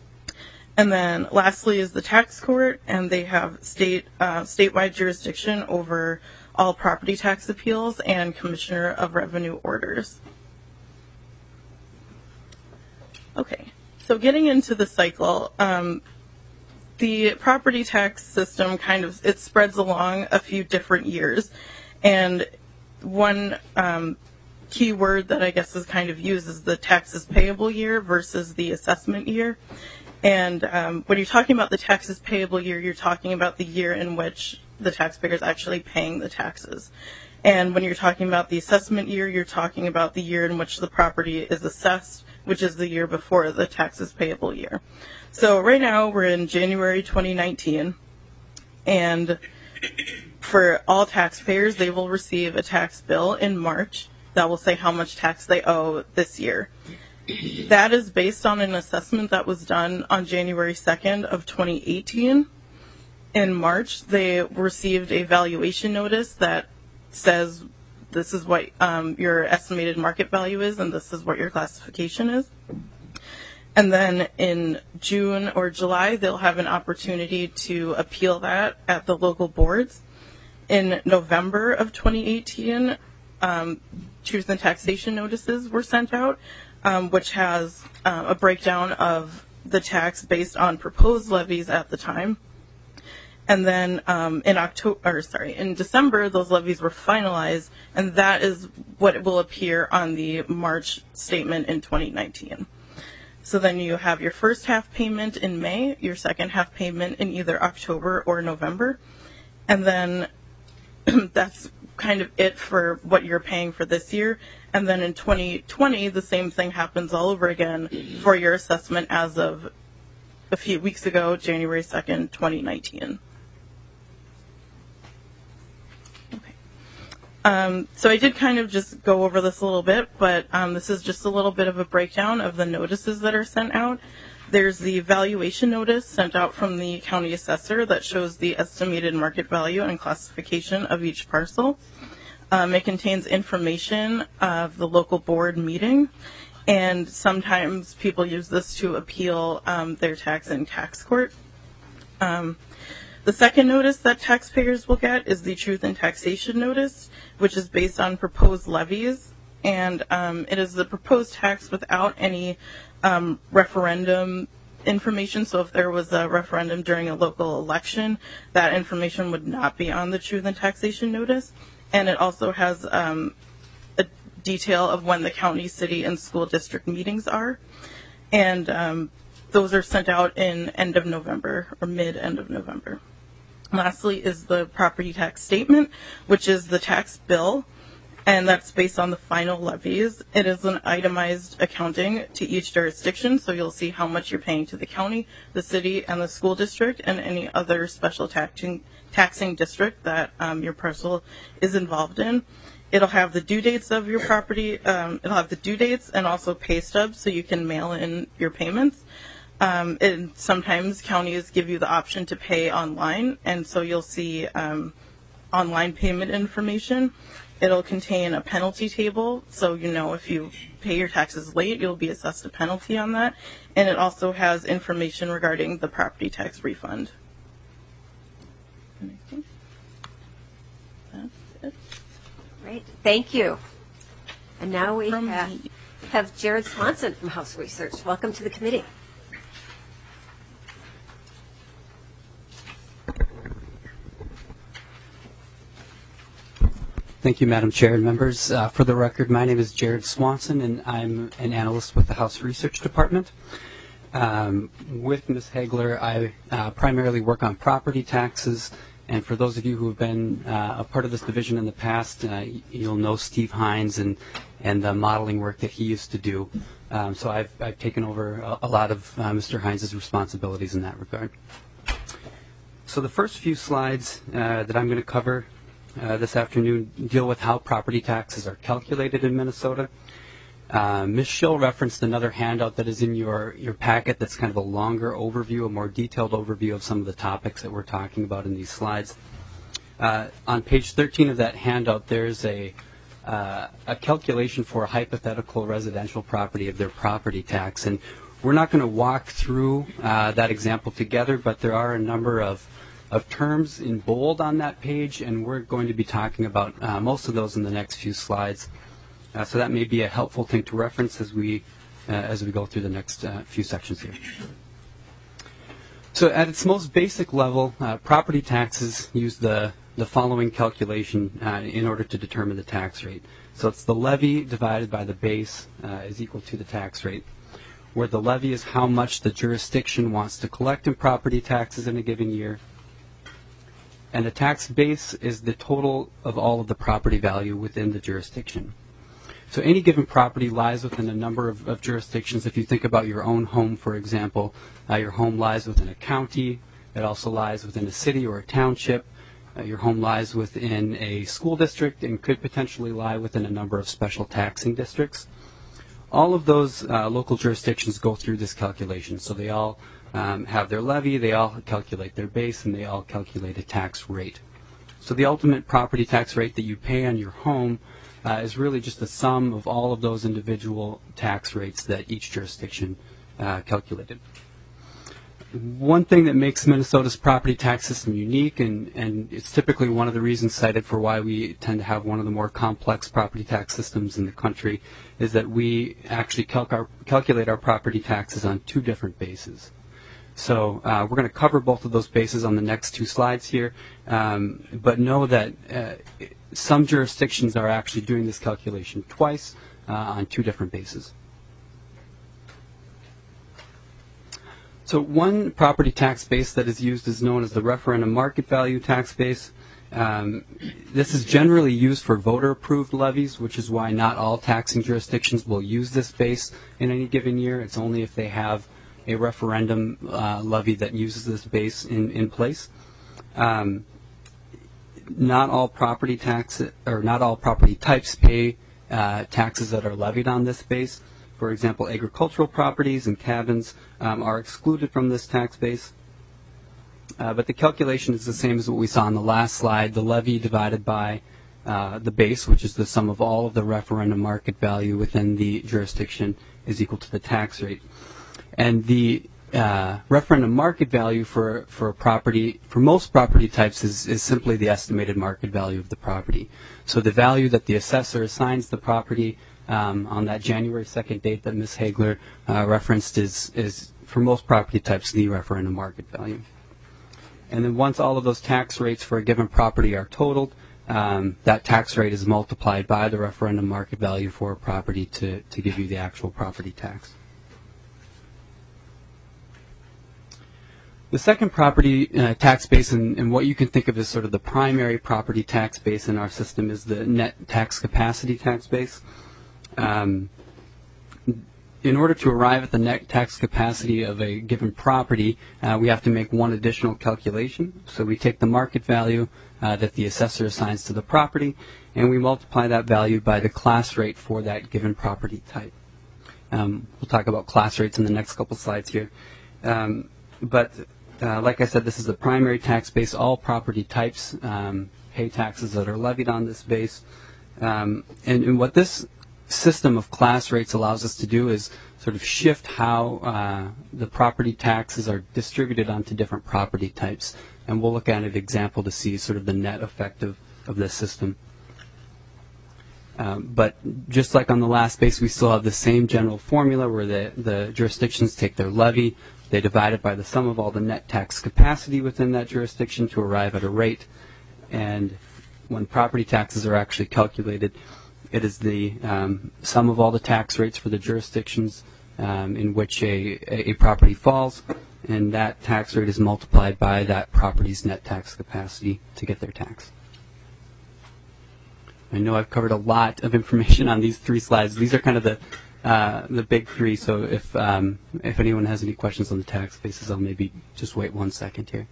And then lastly is the tax court, and they have state uh, statewide jurisdiction over all property tax appeals and commissioner of revenue orders. Okay, so getting into the cycle, um, the property tax system kind of, it spreads along a few different years. And one um, key word that I guess is kind of used is the taxes payable year versus the assessment year. And um, when you're talking about the taxes payable year, you're talking about the year in which the taxpayer is actually paying the taxes. And when you're talking about the assessment year, you're talking about the year in which the property is assessed, which is the year before the taxes payable year. So right now we're in January twenty nineteen, and for all taxpayers, they will receive a tax bill in March that will say how much tax they owe this year. That is based on an assessment that was done on January second of twenty eighteen. In March, they received a valuation notice that says this is what um, your estimated market value is and this is what your classification is. And then in June or July, they'll have an opportunity to appeal that at the local boards. In November of twenty eighteen, um, truth and taxation notices were sent out, um, which has uh, a breakdown of the tax based on proposed levies at the time. And then um, in October, or sorry, in December, those levies were finalized, and that is what will appear on the March statement in twenty nineteen. So then you have your first half payment in May, your second half payment in either October or November, and then that's kind of it for what you're paying for this year. And then in twenty twenty, the same thing happens all over again for your assessment as of a few weeks ago, January second, twenty nineteen. Um, so I did kind of just go over this a little bit, but um, this is just a little bit of a breakdown of the notices that are sent out. There's the valuation notice sent out from the county assessor that shows the estimated market value and classification of each parcel. Um, it contains information of the local board meeting, and sometimes people use this to appeal um, their tax in tax court. Um, The second notice that taxpayers will get is the truth and taxation notice, which is based on proposed levies, and um, it is the proposed tax without any um, referendum information. So if there was a referendum during a local election, that information would not be on the truth and taxation notice. And it also has um, a detail of when the county, city, and school district meetings are. And um, those are sent out in end of November or mid-end of November. Lastly is the property tax statement, which is the tax bill, and that's based on the final levies. It is an itemized accounting to each jurisdiction, so you'll see how much you're paying to the county, the city, and the school district, and any other special taxing, taxing district that um, your parcel is involved in. It'll have the due dates of your property, um, it'll have the due dates and also pay stubs so you can mail in your payments. Um, and sometimes counties give you the option to pay online, and so you'll see um, online payment information. It'll contain a penalty table, so you know if you pay your taxes late, you'll be assessed a penalty on that. And it also has information regarding the property tax refund. And I think that's it. Great, thank you. And now we have, have Jared Swanson from House Research. Welcome to the committee. Thank you, Madam Chair and members. Uh, for the record, my name is Jared Swanson, and I'm an analyst with the House Research Department. Um, with Miz Hagler, I uh, primarily work on property taxes, and for those of you who have been uh, a part of this division in the past, uh, you'll know Steve Hines and, and the modeling work that he used to do. Um, so I've, I've taken over a, a lot of uh, Mister Hines' responsibilities in that regard. So the first few slides uh, that I'm going to cover Uh, this afternoon deal with how property taxes are calculated in Minnesota. Uh, Miz Schill referenced another handout that is in your, your packet that's kind of a longer overview, a more detailed overview of some of the topics that we're talking about in these slides. Uh, on page thirteen of that handout, there's a, uh, a calculation for a hypothetical residential property of their property tax. And we're not going to walk through uh, that example together, but there are a number of of terms in bold on that page, and we're going to be talking about uh, most of those in the next few slides. Uh, so that may be a helpful thing to reference as we uh, as we go through the next uh, few sections here. So at its most basic level, uh, property taxes use the, the following calculation uh, in order to determine the tax rate. So it's the levy divided by the base uh, is equal to the tax rate, where the levy is how much the jurisdiction wants to collect in property taxes in a given year, and the tax base is the total of all of the property value within the jurisdiction. So any given property lies within a number of, of jurisdictions. If you think about your own home, for example, uh, your home lies within a county. It also lies within a city or a township. Uh, your home lies within a school district and could potentially lie within a number of special taxing districts. All of those uh, local jurisdictions go through this calculation. So they all Um, have their levy, they all calculate their base, and they all calculate a tax rate. So the ultimate property tax rate that you pay on your home uh, is really just the sum of all of those individual tax rates that each jurisdiction uh, calculated. One thing that makes Minnesota's property tax system unique, and, and it's typically one of the reasons cited for why we tend to have one of the more complex property tax systems in the country, is that we actually calc our, calculate our property taxes on two different bases. So uh, we're going to cover both of those bases on the next two slides here, um, but know that uh, some jurisdictions are actually doing this calculation twice uh, on two different bases. So one property tax base that is used is known as the referendum market value tax base. Um, this is generally used for voter-approved levies, which is why not all taxing jurisdictions will use this base in any given year. It's only if they have a referendum uh, levy that uses this base in, in place. Um, not all property tax or not all property types pay uh, taxes that are levied on this base. For example, agricultural properties and cabins um, are excluded from this tax base. Uh, but the calculation is the same as what we saw on the last slide. The levy divided by uh, the base, which is the sum of all of the referendum market value within the jurisdiction, is equal to the tax rate. And the uh, referendum market value for, for a property, for most property types, is, is simply the estimated market value of the property. So the value that the assessor assigns the property Um, on that January second date that Miz Hagler uh, referenced is, is, for most property types, the referendum market value. And then once all of those tax rates for a given property are totaled, um, that tax rate is multiplied by the referendum market value for a property to, to give you the actual property tax. The second property uh, tax base, and, and what you can think of as sort of the primary property tax base in our system, is the net tax capacity tax base. Um, in order to arrive at the net tax capacity of a given property, uh, we have to make one additional calculation. So we take the market value uh, that the assessor assigns to the property, and we multiply that value by the class rate for that given property type. Um, we'll talk about class rates in the next couple slides here. Um, but uh, like I said, this is the primary tax base. All property types um, pay taxes that are levied on this base. Um, and, and what this system of class rates allows us to do is sort of shift how uh, the property taxes are distributed onto different property types. And we'll look at an example to see sort of the net effect of, of this system. Um, but just like on the last base, we still have the same general formula where the, the jurisdictions take their levy, they divide it by the sum of all the net tax capacity within that jurisdiction to arrive at a rate. And when property taxes are actually calculated, it is the um, sum of all the tax rates for the jurisdictions um, in which a, a property falls, and that tax rate is multiplied by that property's net tax capacity to get their tax. I know I've covered a lot of information on these three slides. These are kind of the uh, the big three, so if, um, if anyone has any questions on the tax basis, I'll maybe just wait one second here.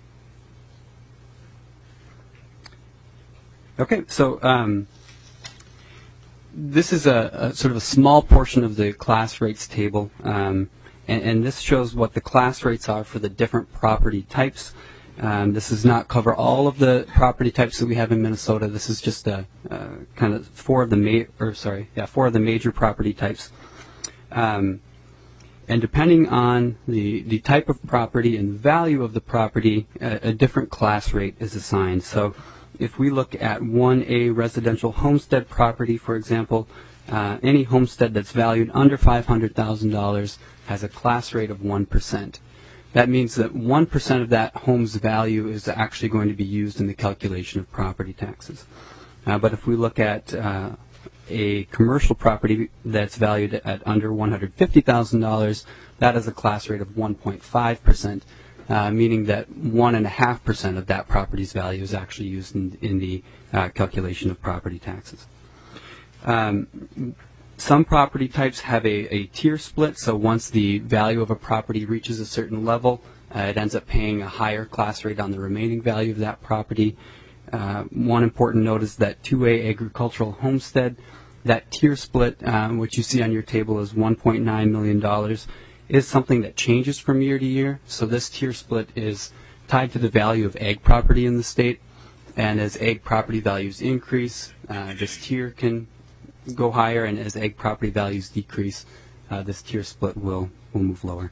Okay, so um, this is a, a sort of a small portion of the class rates table, um, and, and this shows what the class rates are for the different property types. Um, this does not cover all of the property types that we have in Minnesota. This is just a, uh, kind of four of the ma- or sorry, yeah, four of the major property types. Um, and depending on the the type of property and the value of the property, a, a different class rate is assigned. So if we look at one A residential homestead property, for example, uh, any homestead that's valued under five hundred thousand dollars has a class rate of one percent. That means that one percent of that home's value is actually going to be used in the calculation of property taxes. Uh, but if we look at uh, a commercial property that's valued at under one hundred fifty thousand dollars, that has a class rate of one point five percent. Uh, meaning that one and a half percent of that property's value is actually used in, in the uh, calculation of property taxes. Um, some property types have a, a tier split, so once the value of a property reaches a certain level, uh, it ends up paying a higher class rate on the remaining value of that property. Uh, one important note is that two A agricultural homestead, that tier split, um, which you see on your table is one point nine million dollars, is something that changes from year to year. So this tier split is tied to the value of ag property in the state. And as egg property values increase, uh, this tier can go higher, and as egg property values decrease, uh, this tier split will, will move lower.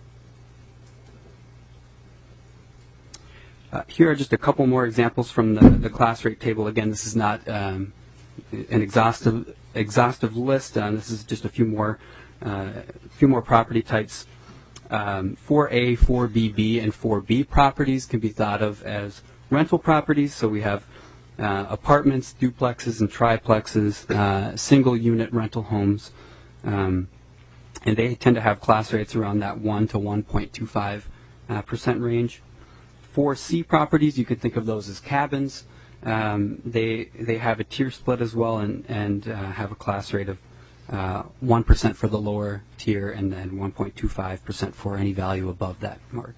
Uh, here are just a couple more examples from the, the class rate table. Again, this is not um, an exhaustive exhaustive list. Um, this is just a few more uh, few more property types. Um, four A, four B B, and four B properties can be thought of as rental properties. So we have uh, apartments, duplexes, and triplexes, uh, single unit rental homes, um, and they tend to have class rates around that one to one point two five uh, percent range. four C properties, you could think of those as cabins. Um, they they have a tier split as well, and and uh, have a class rate of uh, one percent for the lower tier, and then one point two five percent for any value above that mark.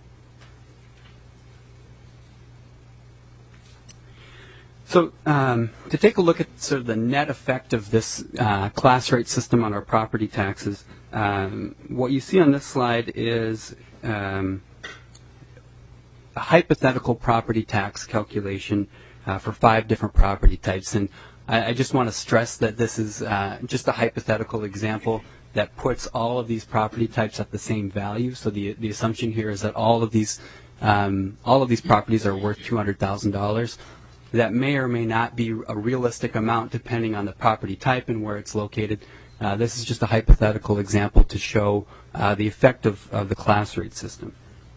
So um, to take a look at sort of the net effect of this uh, class rate system on our property taxes, um, what you see on this slide is um, a hypothetical property tax calculation uh, for five different property types. And I, I just want to stress that this is uh, just a hypothetical example that puts all of these property types at the same value. So the the assumption here is that all of these um, all of these properties are worth two hundred thousand dollars. That may or may not be a realistic amount depending on the property type and where it's located. Uh, this is just a hypothetical example to show uh, the effect of, of the class rate system.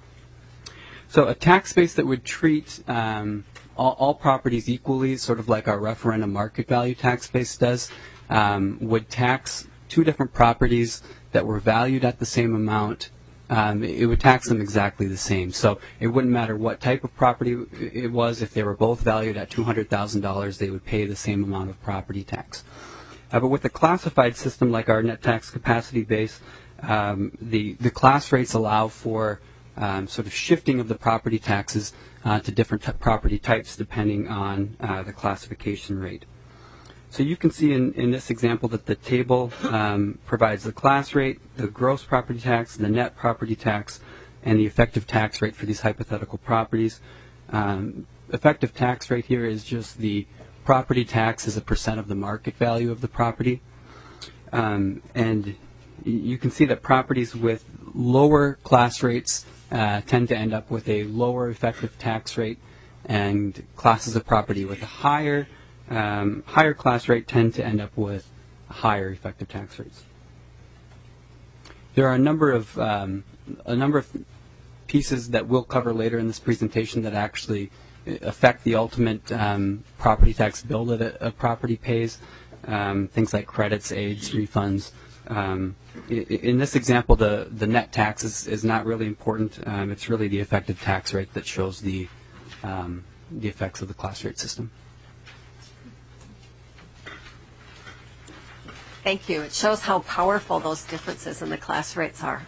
So a tax base that would treat um, all, all properties equally, sort of like our referendum market value tax base does, um, would tax two different properties that were valued at the same amount. Um, it would tax them exactly the same. So it wouldn't matter what type of property it was. If they were both valued at two hundred thousand dollars, they would pay the same amount of property tax. Uh, but with a classified system like our net tax capacity base, um, the, the class rates allow for um, sort of shifting of the property taxes uh, to different t- property types depending on uh, the classification rate. So you can see in, in this example that the table um, provides the class rate, the gross property tax, the net property tax, and the effective tax rate for these hypothetical properties. Um, effective tax rate here is just the property tax as a percent of the market value of the property. Um, and you can see that properties with lower class rates uh, tend to end up with a lower effective tax rate, and classes of property with a higher Um, higher class rate tend to end up with higher effective tax rates. There are a number of um, a number of pieces that we'll cover later in this presentation that actually affect the ultimate um, property tax bill that a, a property pays. Um, things like credits, aids, refunds. Um, in, in this example, the the net tax is, is not really important. Um, it's really the effective tax rate that shows the um, the effects of the class rate system. Thank you. It shows how powerful those differences in the class rates are.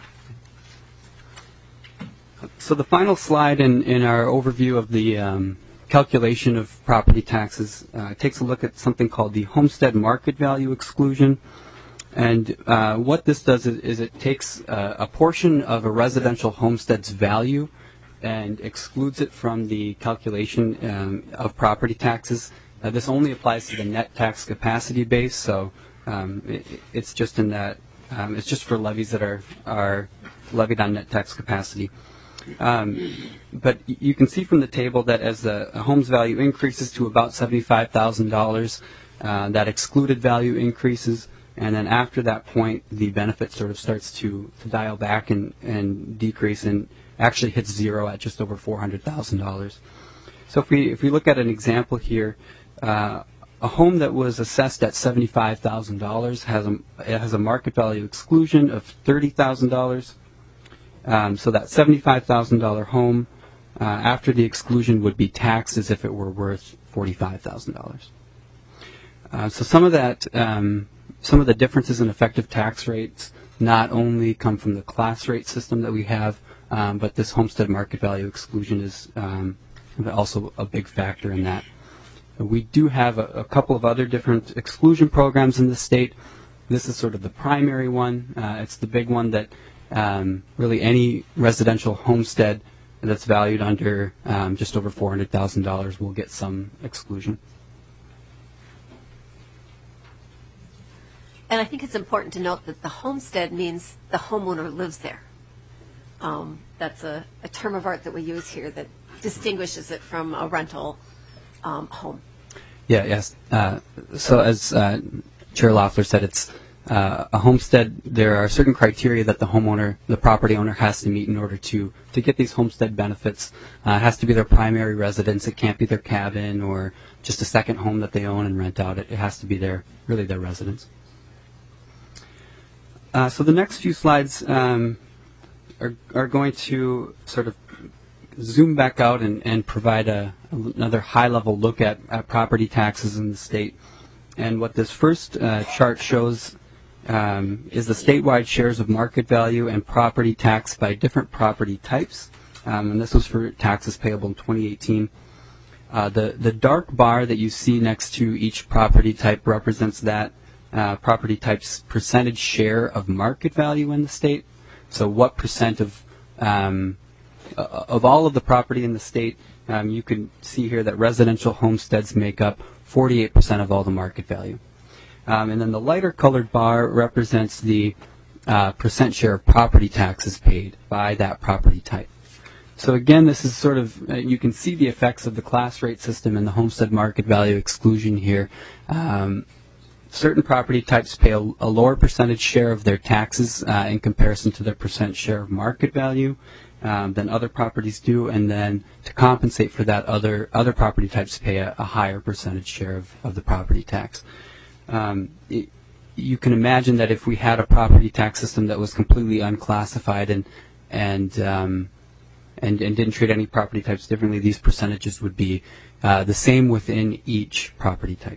So the final slide in, in our overview of the um, calculation of property taxes uh, takes a look at something called the homestead market value exclusion. And uh, what this does is, is it takes uh, a portion of a residential homestead's value and excludes it from the calculation um, of property taxes. Uh, this only applies to the net tax capacity base, so Um, it, it's just in that um, it's just for levies that are are levied on net tax capacity. Um, but you can see from the table that as the home's value increases to about seventy-five thousand dollars, uh, that excluded value increases, and then after that point, the benefit sort of starts to, to dial back and, and decrease, and actually hits zero at just over four hundred thousand dollars. So if we if we look at an example here. Uh, A home that was assessed at seventy-five thousand dollars has a it has a market value exclusion of thirty thousand dollars. Um, so that seventy-five thousand dollars home, uh, after the exclusion, would be taxed as if it were worth forty-five thousand dollars. Uh, so some of that, um, some of the differences in effective tax rates not only come from the class rate system that we have, um, but this homestead market value exclusion is um, also a big factor in that. We do have a, a couple of other different exclusion programs in the state. This is sort of the primary one. Uh, it's the big one that um, really any residential homestead that's valued under um, just over four hundred thousand dollars will get some exclusion. And I think it's important to note that the homestead means the homeowner lives there. Um, that's a, a term of art that we use here that distinguishes it from a rental um, home. Yeah, yes. Uh, so as uh, Chair Loeffler said, it's uh, a homestead. There are certain criteria that the homeowner, the property owner, has to meet in order to, to get these homestead benefits. Uh, it has to be their primary residence. It can't be their cabin or just a second home that they own and rent out. It, it has to be their, really their residence. Uh, so the next few slides um, are, are going to sort of zoom back out and, and provide a, another high-level look at, at property taxes in the state. And what this first uh, chart shows um, is the statewide shares of market value and property tax by different property types. Um, and this was for taxes payable in twenty eighteen. Uh, the, the dark bar that you see next to each property type represents that Uh, property type's percentage share of market value in the state. So what percent of um, uh, of all of the property in the state, um, you can see here that residential homesteads make up forty-eight percent of all the market value. Um, and then the lighter colored bar represents the uh, percent share of property taxes paid by that property type. So again, this is sort of, uh, you can see the effects of the class rate system and the homestead market value exclusion here. Um, Certain property types pay a, a lower percentage share of their taxes uh, in comparison to their percent share of market value um, than other properties do, and then to compensate for that, other other property types pay a, a higher percentage share of, of the property tax. Um, it, you can imagine that if we had a property tax system that was completely unclassified and and um, and, and didn't treat any property types differently, these percentages would be uh, the same within each property type.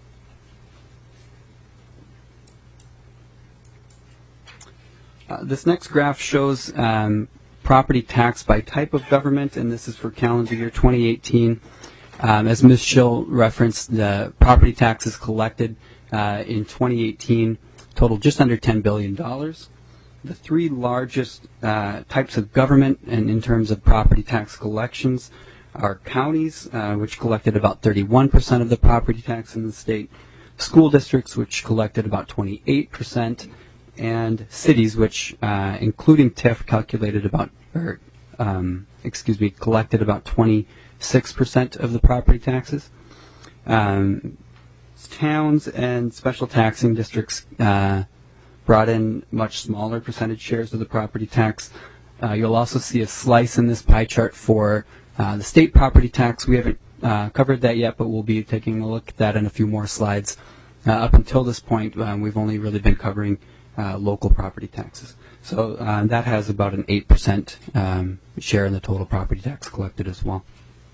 Uh, this next graph shows um, property tax by type of government, and this is for calendar year twenty eighteen. Um, as Miz Schill referenced, the property taxes collected uh, in twenty eighteen totaled just under ten billion dollars. The three largest uh, types of government, and in terms of property tax collections, are counties, uh, which collected about thirty-one percent of the property tax in the state, school districts, which collected about twenty-eight percent, and cities, which, uh, including T I F, calculated about, or, um, excuse me, collected about twenty-six percent of the property taxes. Um, towns and special taxing districts uh, brought in much smaller percentage shares of the property tax. Uh, you'll also see a slice in this pie chart for uh, the state property tax. We haven't uh, covered that yet, but we'll be taking a look at that in a few more slides. Uh, up until this point, um, we've only really been covering Uh, local property taxes. So uh, that has about an eight percent um, share in the total property tax collected as well.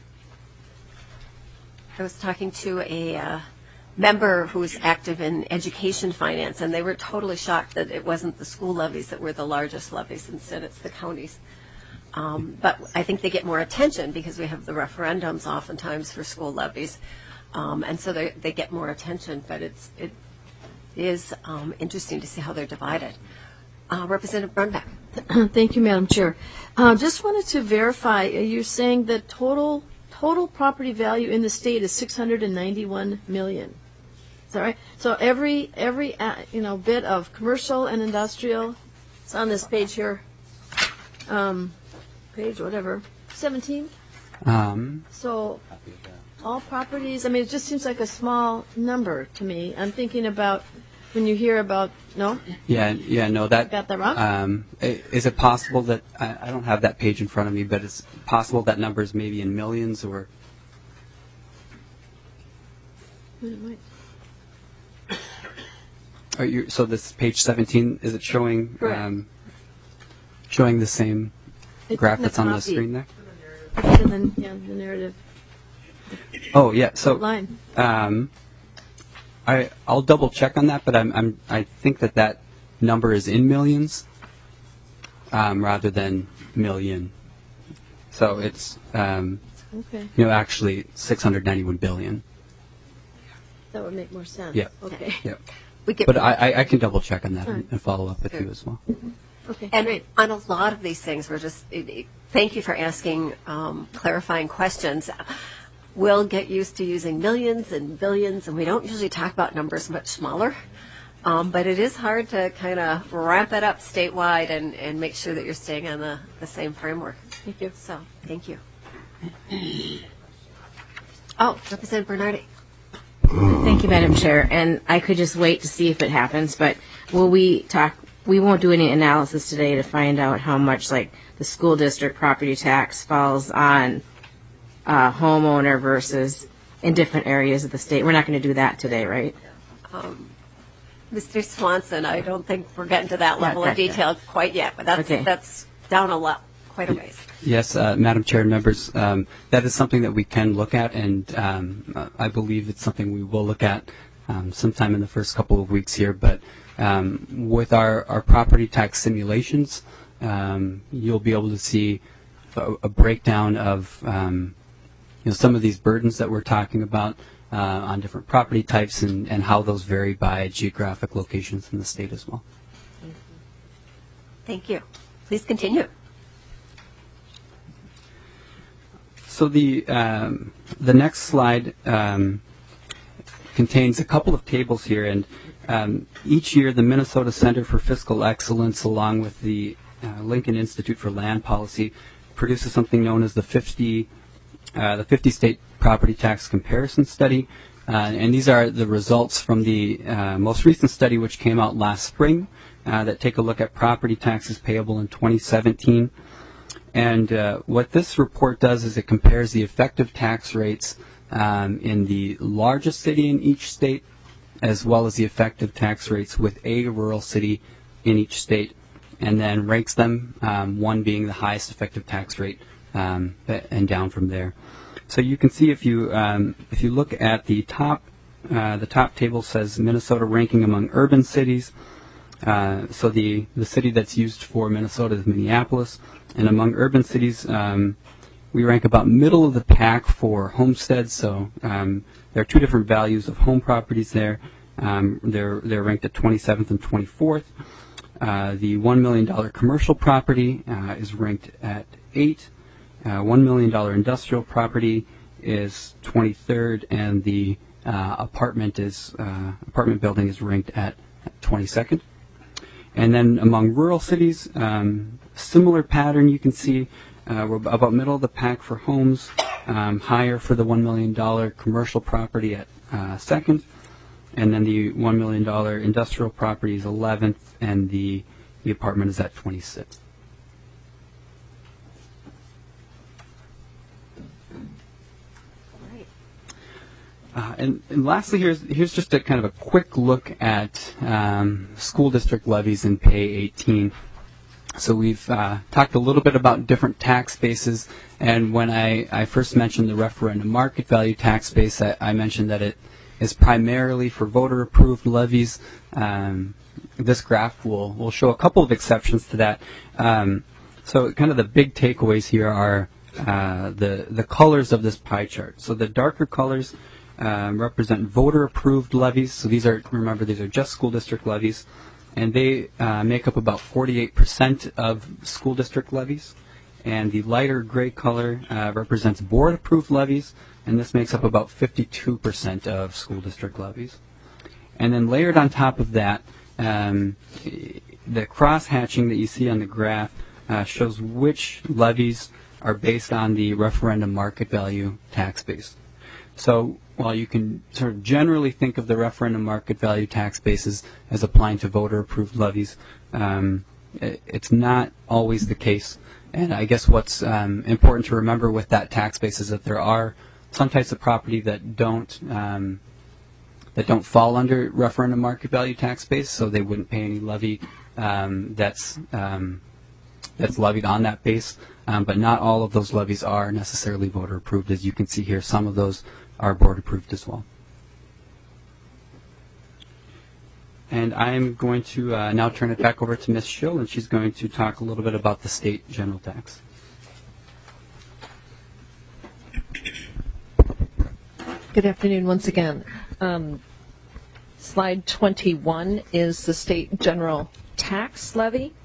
I was talking to a uh, member who's active in education finance, and they were totally shocked that it wasn't the school levies that were the largest levies. Instead, it's the counties. Um, but I think they get more attention because we have the referendums oftentimes for school levies. Um, and so they, they get more attention, but it's it is um, interesting to see how they're divided. Uh, Representative Brunback. Thank you, Madam Chair. Uh, just wanted to verify, uh, you're saying that total total property value in the state is six hundred ninety-one million dollars. Is that right? So every every uh, you know bit of commercial and industrial, it's on this page here, um, page whatever, seventeen. Um, so all properties. I mean, it just seems like a small number to me. I'm thinking about when you hear about no. Yeah, yeah, no, that. Got that wrong? Um, is it possible that I, I don't have that page in front of me, but it's possible that number is maybe in millions or. Are you, so this page seventeen, is it showing um, showing the same It's graph in the that's on the copy. screen there? And then yeah, the narrative. Oh yeah, so Line. um, I I'll double check on that, but I'm I'm I think that that number is in millions um, rather than million. So it's um, Okay. you know actually six hundred ninety-one billion. That would make more sense. Yeah. Okay. Yeah. We get But I, I I can double check on that All and, right. and follow up with Sure. you as well. Okay, and great. on a lot of these things, we're just, it, it, thank you for asking um, clarifying questions. We'll get used to using millions and billions, and we don't usually talk about numbers much smaller. Um, but it is hard to kind of ramp it up statewide and, and make sure that you're staying on the, the same framework. Thank you. So, thank you. Oh, Representative Bernardi. Thank you, Madam Chair. And I could just wait to see if it happens, but will we talk, we won't do any analysis today to find out how much, like, the school district property tax falls on a homeowner versus in different areas of the state. We're not going to do that today, right? Um, Mister Swanson, I don't think we're getting to that level Yeah, of gotcha. detail quite yet, but that's Okay. that's down a lot, quite a ways. Yes, uh, Madam Chair and members, um, that is something that we can look at, and um, uh, I believe it's something we will look at um, sometime in the first couple of weeks here. But um, with our, our property tax simulations, um, you'll be able to see a, a breakdown of um, you know, some of these burdens that we're talking about uh, on different property types and, and how those vary by geographic locations in the state as well. Thank you. Please continue. So the um, the next slide um, contains a couple of tables here, and um, each year the Minnesota Center for Fiscal Excellence, along with the uh, Lincoln Institute for Land Policy, produces something known as the fifty uh, the fifty state property tax comparison study, uh, and these are the results from the uh, most recent study, which came out last spring, uh, that take a look at property taxes payable in twenty seventeen. And uh, what this report does is it compares the effective tax rates um, in the largest city in each state, as well as the effective tax rates with a rural city in each state, and then ranks them, um, one being the highest effective tax rate, um, and down from there. So you can see if you um, if you look at the top, uh, the top table says Minnesota ranking among urban cities. Uh, so the, the city that's used for Minnesota is Minneapolis. And among urban cities, um, we rank about middle of the pack for homesteads. So um, there are two different values of home properties there. Um, they're, they're ranked at twenty-seventh and twenty-fourth. Uh, the one million dollars commercial property uh, is ranked at eight. Uh, one million dollars industrial property is twenty-third, and the uh, apartment is uh, apartment building is ranked at twenty-second. And then among rural cities, um, similar pattern you can see. Uh, we're about middle of the pack for homes, um, higher for the one million dollars commercial property at uh, second, and then the one million dollars industrial property is eleventh, and the, the apartment is at twenty-sixth. Uh, and, and lastly, here's here's just a kind of a quick look at um, school district levies in P A eighteen. So we've uh, talked a little bit about different tax bases, and when I, I first mentioned the referendum market value tax base, I, I mentioned that it is primarily for voter-approved levies. Um, this graph will will show a couple of exceptions to that. Um, so kind of the big takeaways here are uh, the the colors of this pie chart. So the darker colors Um, represent voter-approved levies. So these are, remember, these are just school district levies, and they uh, make up about forty-eight percent of school district levies. And the lighter gray color uh, represents board-approved levies, and this makes up about fifty-two percent of school district levies. And then layered on top of that, um, the cross-hatching that you see on the graph uh, shows which levies are based on the referendum market value tax base. So while you can sort of generally think of the referendum market value tax bases as applying to voter-approved levies, um, it, it's not always the case. And I guess what's um, important to remember with that tax base is that there are some types of property that don't um, that don't fall under referendum market value tax base, so they wouldn't pay any levy um, that's um, that's levied on that base. Um, but not all of those levies are necessarily voter-approved. As you can see here, some of those are board-approved as well. And I'm going to uh, now turn it back over to Miz Schill, and she's going to talk a little bit about the state general tax. Good afternoon once again. Um, slide twenty-one is the state general tax levy.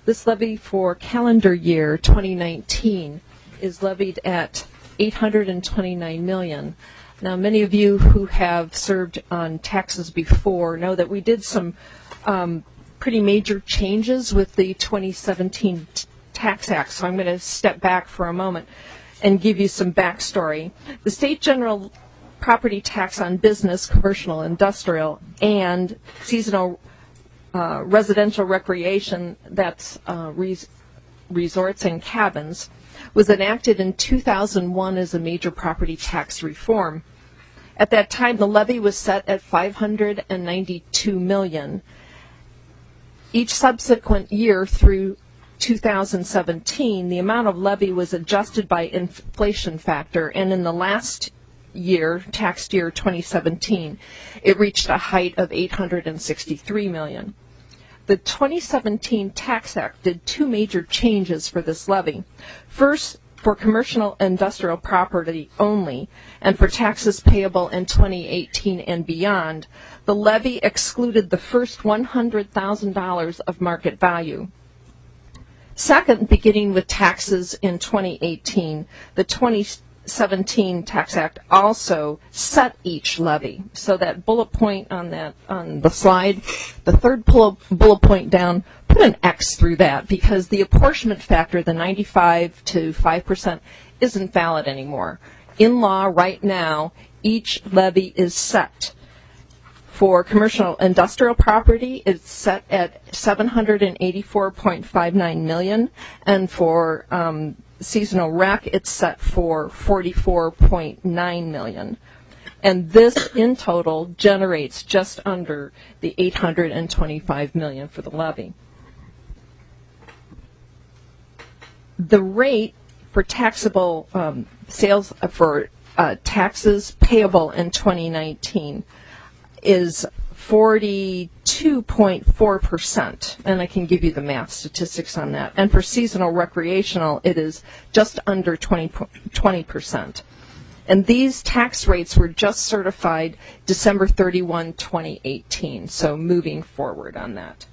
This levy for calendar year twenty nineteen is levied at eight hundred twenty-nine million dollars. Now, many of you who have served on taxes before know that we did some um, pretty major changes with the twenty seventeen t- Tax Act, so I'm going to step back for a moment and give you some backstory. The state general property tax on business, commercial, industrial, and seasonal uh, residential recreation, that's uh, res- resorts and cabins, was enacted in two thousand one as a major property tax reform. At that time, the levy was set at five hundred ninety-two million dollars. Each subsequent year through two thousand seventeen, the amount of levy was adjusted by inflation factor, and in the last year, tax year twenty seventeen, it reached a height of eight hundred sixty-three million dollars. The twenty seventeen Tax Act did two major changes for this levy. First, for commercial industrial property only, and for taxes payable in twenty eighteen and beyond, the levy excluded the first one hundred thousand dollars of market value. Second, beginning with taxes in twenty eighteen, the twenty seventeen Tax Act also set each levy. So that bullet point on that on the slide, the third bullet, bullet point down, put an X through that, because the apportionment factor, the ninety-five to five percent, isn't valid anymore. In law right now, each levy is set. For commercial industrial property, it's set at seven hundred eighty-four point five nine million dollars, and for um, seasonal rec, it's set for forty-four point nine million dollars. And this, in total, generates just under the eight hundred twenty-five million dollars for the levy. The rate for taxable um, sales uh, for uh, taxes payable in twenty nineteen is forty-two point four percent, and I can give you the math statistics on that. And for seasonal recreational, it is just under twenty percent. And these tax rates were just certified December thirty-first, twenty eighteen, so moving forward on that.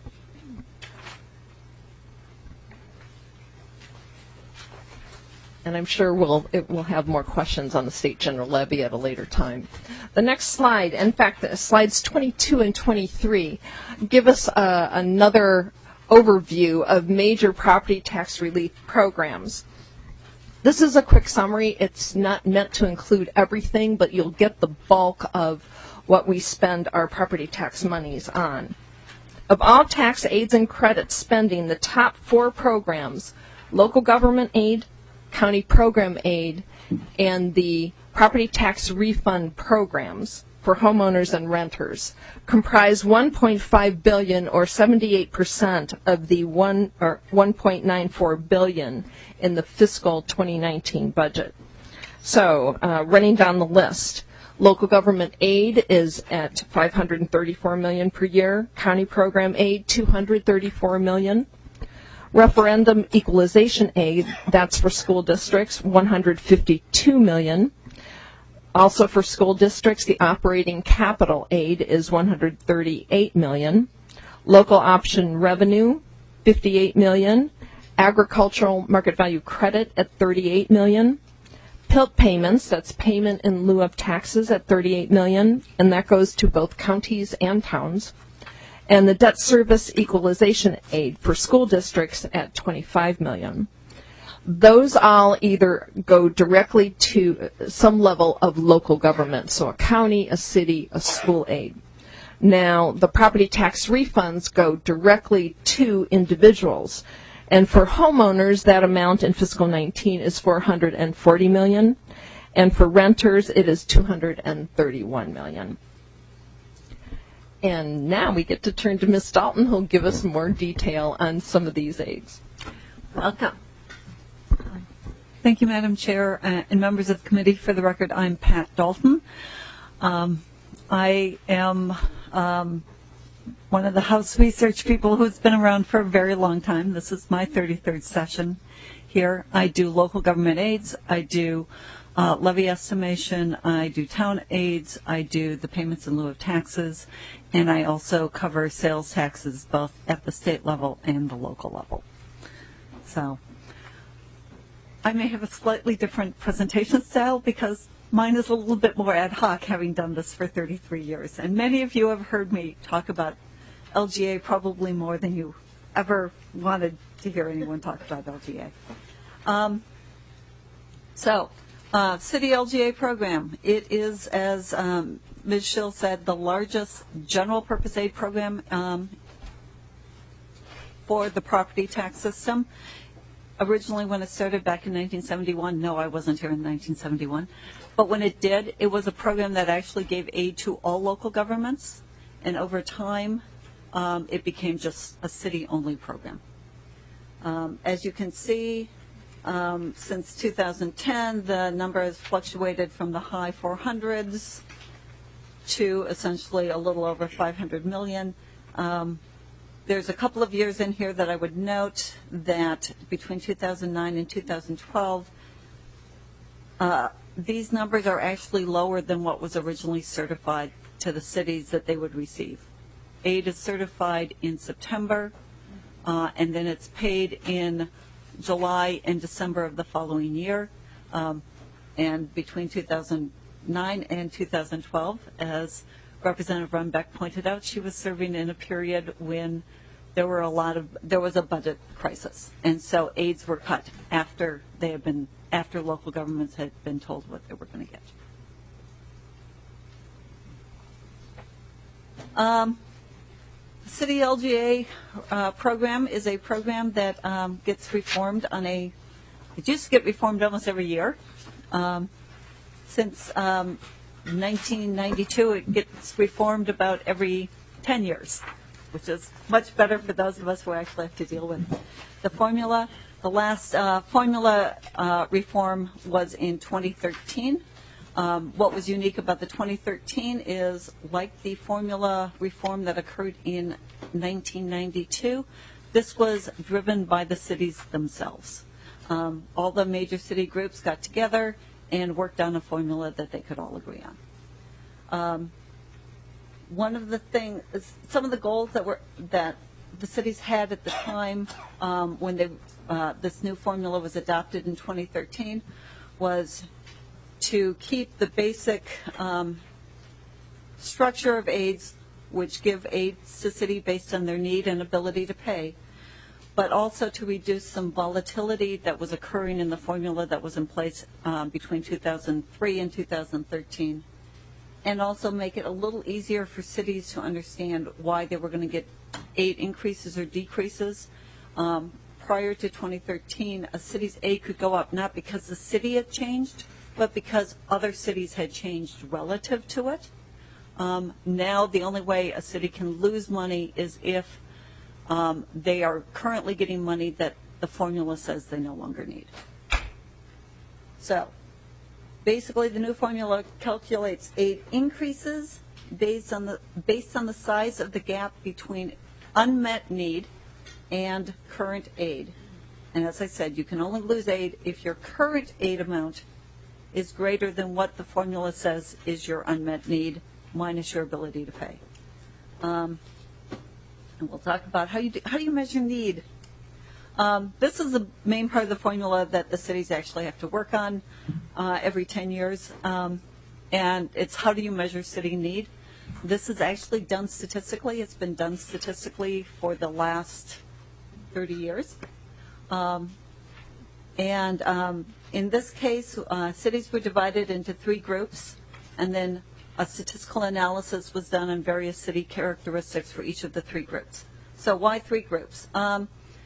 And I'm sure we'll it will have more questions on the state general levy at a later time. The next slide, in fact, the slides twenty-two and twenty-three, give us uh, another overview of major property tax relief programs. This is a quick summary. It's not meant to include everything, but you'll get the bulk of what we spend our property tax monies on. Of all tax aids and credit spending, the top four programs, local government aid, county program aid, and the property tax refund programs for homeowners and renters, comprise one point five billion dollars or seventy-eight percent of the one or one point nine four billion dollars in the fiscal twenty nineteen budget. So, uh, running down the list, local government aid is at five hundred thirty-four million dollars per year, county program aid two hundred thirty-four million dollars. Referendum equalization aid, that's for school districts, one hundred fifty-two million dollars. Also for school districts, the operating capital aid is one hundred thirty-eight million dollars. Local option revenue, fifty-eight million dollars. Agricultural market value credit at thirty-eight million dollars. P I L T payments, that's payment in lieu of taxes, at thirty-eight million dollars, and that goes to both counties and towns. And the debt service equalization aid for school districts at twenty-five million dollars. Those all either go directly to some level of local government, so a county, a city, a school aid. Now, the property tax refunds go directly to individuals. And for homeowners, that amount in fiscal nineteen is four hundred forty million dollars, and for renters, it is two hundred thirty-one million dollars. And now we get to turn to Miz Dalton, who'll give us more detail on some of these aids. Welcome. Thank you, Madam Chair, uh, and members of the committee. For the record, I'm Pat Dalton. Um, I am um, one of the House research people who's been around for a very long time. This is my thirty-third session here. I do local government aids. I do uh, levy estimation, I do town aids, I do the payments in lieu of taxes, and I also cover sales taxes both at the state level and the local level. So I may have a slightly different presentation style because mine is a little bit more ad hoc, having done this for thirty-three years. And many of you have heard me talk about L G A probably more than you ever wanted to hear anyone talk about L G A. Um, so, uh, City L G A program. It is, as um, Miz Schill said, the largest general purpose aid program um, for the property tax system. Originally, when it started back in nineteen seventy-one, no, I wasn't here in nineteen seventy-one, but when it did, it was a program that actually gave aid to all local governments, and over time, um, it became just a city-only program. Um, as you can see, um, since two thousand ten, the number has fluctuated from the high four hundreds to essentially a little over five hundred million. Um, There's a couple of years in here that I would note that between two thousand nine and two thousand twelve, uh, these numbers are actually lower than what was originally certified to the cities that they would receive. Aid is certified in September, uh, and then it's paid in July and December of the following year. Um, and between two thousand nine and two thousand twelve, as Representative Runbeck pointed out, she was serving in a period when there were a lot of there was a budget crisis, and so aids were cut after they had been after local governments had been told what they were going to get. Um, City L G A uh, program is a program that um, gets reformed on a. It used to get reformed almost every year. Um, since um, nineteen ninety-two, it gets reformed about every ten years, which is much better for those of us who actually have to deal with the formula. The last uh, formula uh, reform was in twenty thirteen. Um, what was unique about the twenty thirteen is, like the formula reform that occurred in nineteen ninety-two, this was driven by the cities themselves. Um, all the major city groups got together and worked on a formula that they could all agree on. Um, one of the things, some of the goals that were that the cities had at the time um, when they, uh, this new formula was adopted in twenty thirteen was to keep the basic um, structure of aids, which give aids to city based on their need and ability to pay, but also to reduce some volatility that was occurring in the formula that was in place um, between two thousand three and two thousand thirteen, and also make it a little easier for cities to understand why they were going to get aid increases or decreases. Um, prior to twenty thirteen, a city's aid could go up not because the city had changed, but because other cities had changed relative to it. Um, now the only way a city can lose money is if um, they are currently getting money that the formula says they no longer need. So basically the new formula calculates aid increases based on the based on the size of the gap between unmet need and current aid. And as I said, you can only lose aid if your current aid amount is greater than what the formula says is your unmet need minus your ability to pay. Um, and we'll talk about how you do, how do you measure need. Um, this is the main part of the formula that the cities actually have to work on uh, every ten years. Um, and it's how do you measure city need. This is actually done statistically. It's been done statistically for the last thirty years. Um, and um, in this case, uh, cities were divided into three groups, and then a statistical analysis was done on various city characteristics for each of the three groups. So why three groups? Um,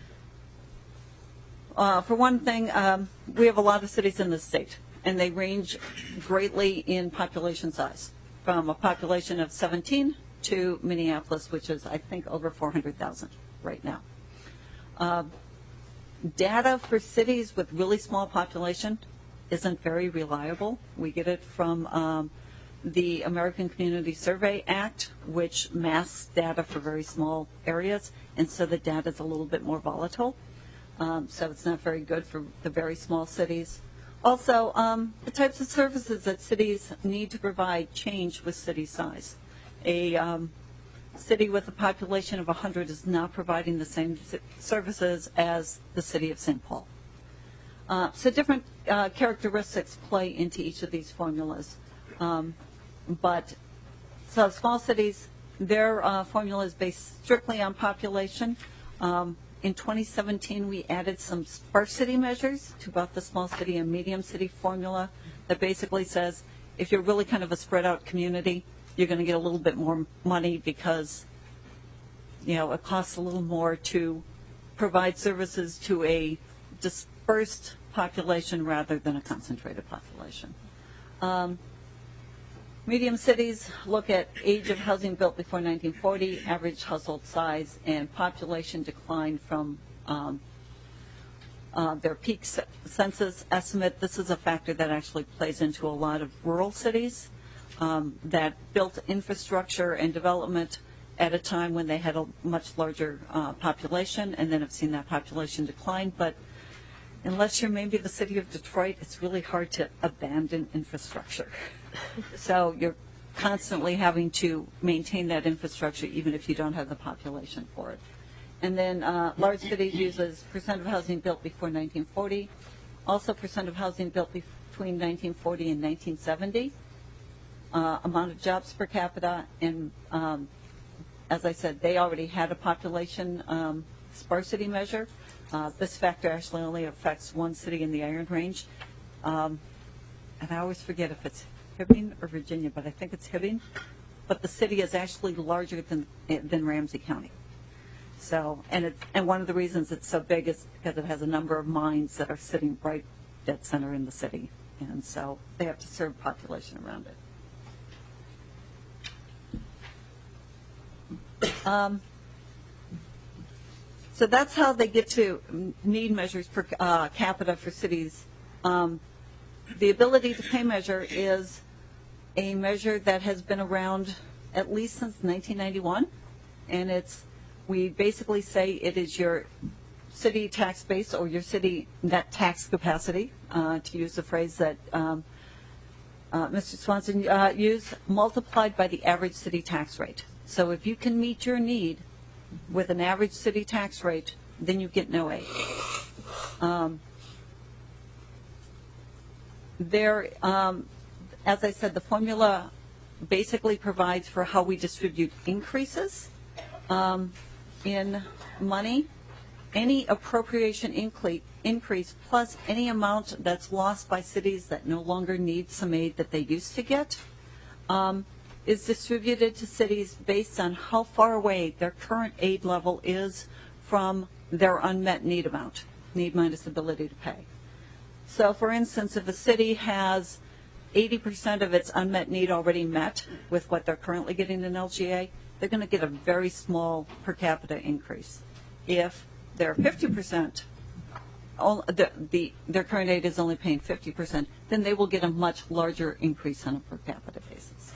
uh, for one thing, um, we have a lot of cities in the state, and they range greatly in population size, from a population of seventeen to Minneapolis, which is, I think, over four hundred thousand right now. Uh, data for cities with really small population isn't very reliable. We get it from um, the American Community Survey Act, which masks data for very small areas, and so the data is a little bit more volatile. Um, so it's not very good for the very small cities. Also, um, the types of services that cities need to provide change with city size. A um, city with a population of one hundred is not providing the same services as the city of Saint Paul. Uh, so different uh, characteristics play into each of these formulas. Um, but so small cities, their uh, formula is based strictly on population. Um, in twenty seventeen, we added some sparsity measures to both the small city and medium city formula that basically says if you're really kind of a spread out community, you're going to get a little bit more money because, you know, it costs a little more to provide services to a dispersed population rather than a concentrated population. Um, medium cities look at age of housing built before nineteen forty, average household size, and population decline from um, uh, their peak census estimate. This is a factor that actually plays into a lot of rural cities um, that built infrastructure and development at a time when they had a much larger uh, population, and then have seen that population decline. But unless you're maybe the city of Detroit, it's really hard to abandon infrastructure. So you're constantly having to maintain that infrastructure even if you don't have the population for it. And then uh, large cities uses percent of housing built before nineteen forty, also percent of housing built between nineteen forty and nineteen seventy, uh, amount of jobs per capita, and um, as I said, they already had a population um, sparsity measure. Uh, this factor actually only affects one city in the Iron Range. Um, and I always forget if it's Hibbing or Virginia, but I think it's Hibbing. But the city is actually larger than than Ramsey County. So, and it's, and one of the reasons it's so big is because it has a number of mines that are sitting right dead center in the city. And so they have to serve population around it. Um, So that's how they get to need measures per uh, capita for cities. Um, the ability to pay measure is a measure that has been around at least since nineteen ninety-one, and it's we basically say it is your city tax base or your city net tax capacity, uh, to use the phrase that um, uh, Mister Swanson uh, used, multiplied by the average city tax rate. So if you can meet your need with an average city tax rate, then you get no aid. Um, there, um, as I said, the formula basically provides for how we distribute increases um, in money. Any appropriation incre- increase plus any amount that's lost by cities that no longer need some aid that they used to get um, is distributed to cities based on how far away their current aid level is from their unmet need amount, need minus ability to pay. So, for instance, if a city has eighty percent of its unmet need already met with what they're currently getting in L G A, they're going to get a very small per capita increase. If they're fifty percent, all, the, the, their current aid is only paying fifty percent, then they will get a much larger increase on a per capita basis.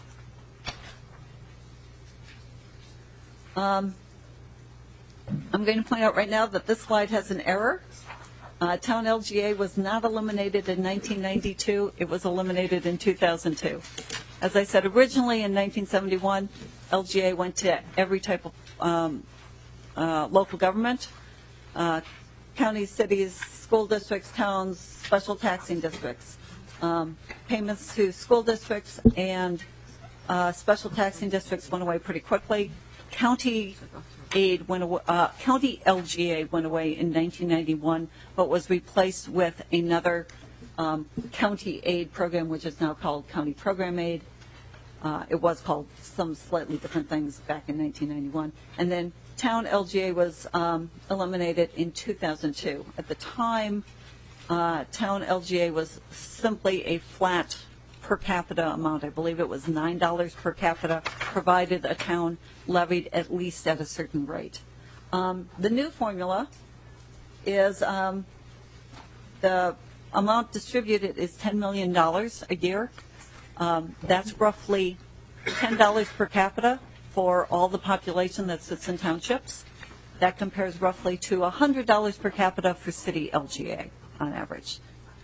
Um, I'm going to point out right now that this slide has an error. Uh, town L G A was not eliminated in nineteen ninety-two. It was eliminated in two thousand two. As I said, originally in nineteen seventy-one, L G A went to every type of um, uh, local government, uh, counties, cities, school districts, towns, special taxing districts. Um, payments to school districts and uh, special taxing districts went away pretty quickly. County aid went away, uh, county L G A went away in nineteen ninety-one, but was replaced with another um, county aid program, which is now called county program aid. Uh, it was called some slightly different things back in nineteen ninety-one. And then town L G A was um, eliminated in two thousand two. At the time, uh, town L G A was simply a flat per capita amount. I believe it was nine dollars per capita, provided a town levied at least at a certain rate. Um, the new formula is um, the amount distributed is ten million dollars a year. Um, that's roughly ten dollars per capita for all the population that sits in townships. That compares roughly to one hundred dollars per capita for city L G A on average.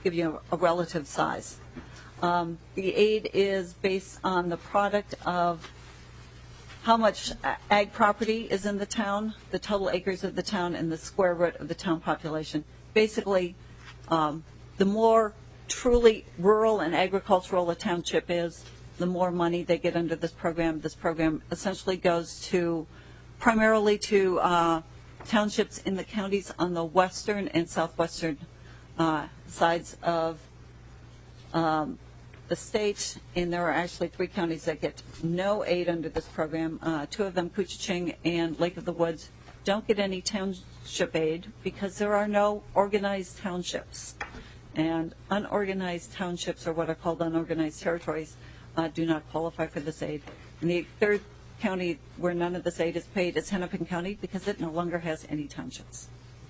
give you a, a relative size. Um, the aid is based on the product of how much ag property is in the town, the total acres of the town, and the square root of the town population. Basically, um, the more truly rural and agricultural a township is, the more money they get under this program. This program essentially goes to primarily to uh, townships in the counties on the western and southwestern uh, sides of um, the state, and there are actually three counties that get no aid under this program. Uh, two of them, Couchiching and Lake of the Woods, don't get any township aid because there are no organized townships. And unorganized townships, or what are called unorganized territories, uh, do not qualify for this aid. And the third county where none of this aid is paid is Hennepin County because it no longer has any townships.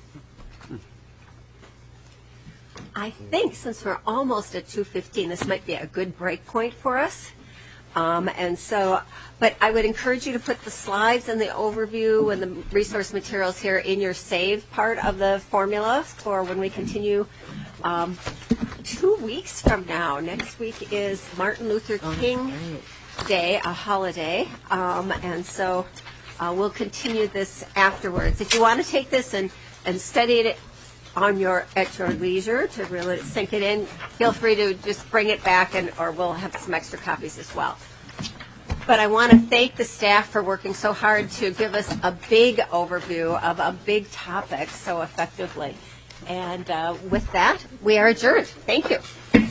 I think since we're almost at two fifteen, this might be a good break point for us. Um, and so, but I would encourage you to put the slides and the overview and the resource materials here in your save part of the formula for when we continue um, two weeks from now. Next week is Martin Luther King Day, a holiday. Um, and so uh, we'll continue this afterwards. If you want to take this and, and study it on your at your leisure to really sink it in, feel free to just bring it back, and or we'll have some extra copies as well. But I want to thank the staff for working so hard to give us a big overview of a big topic so effectively. And uh, with that, we are adjourned. Thank you.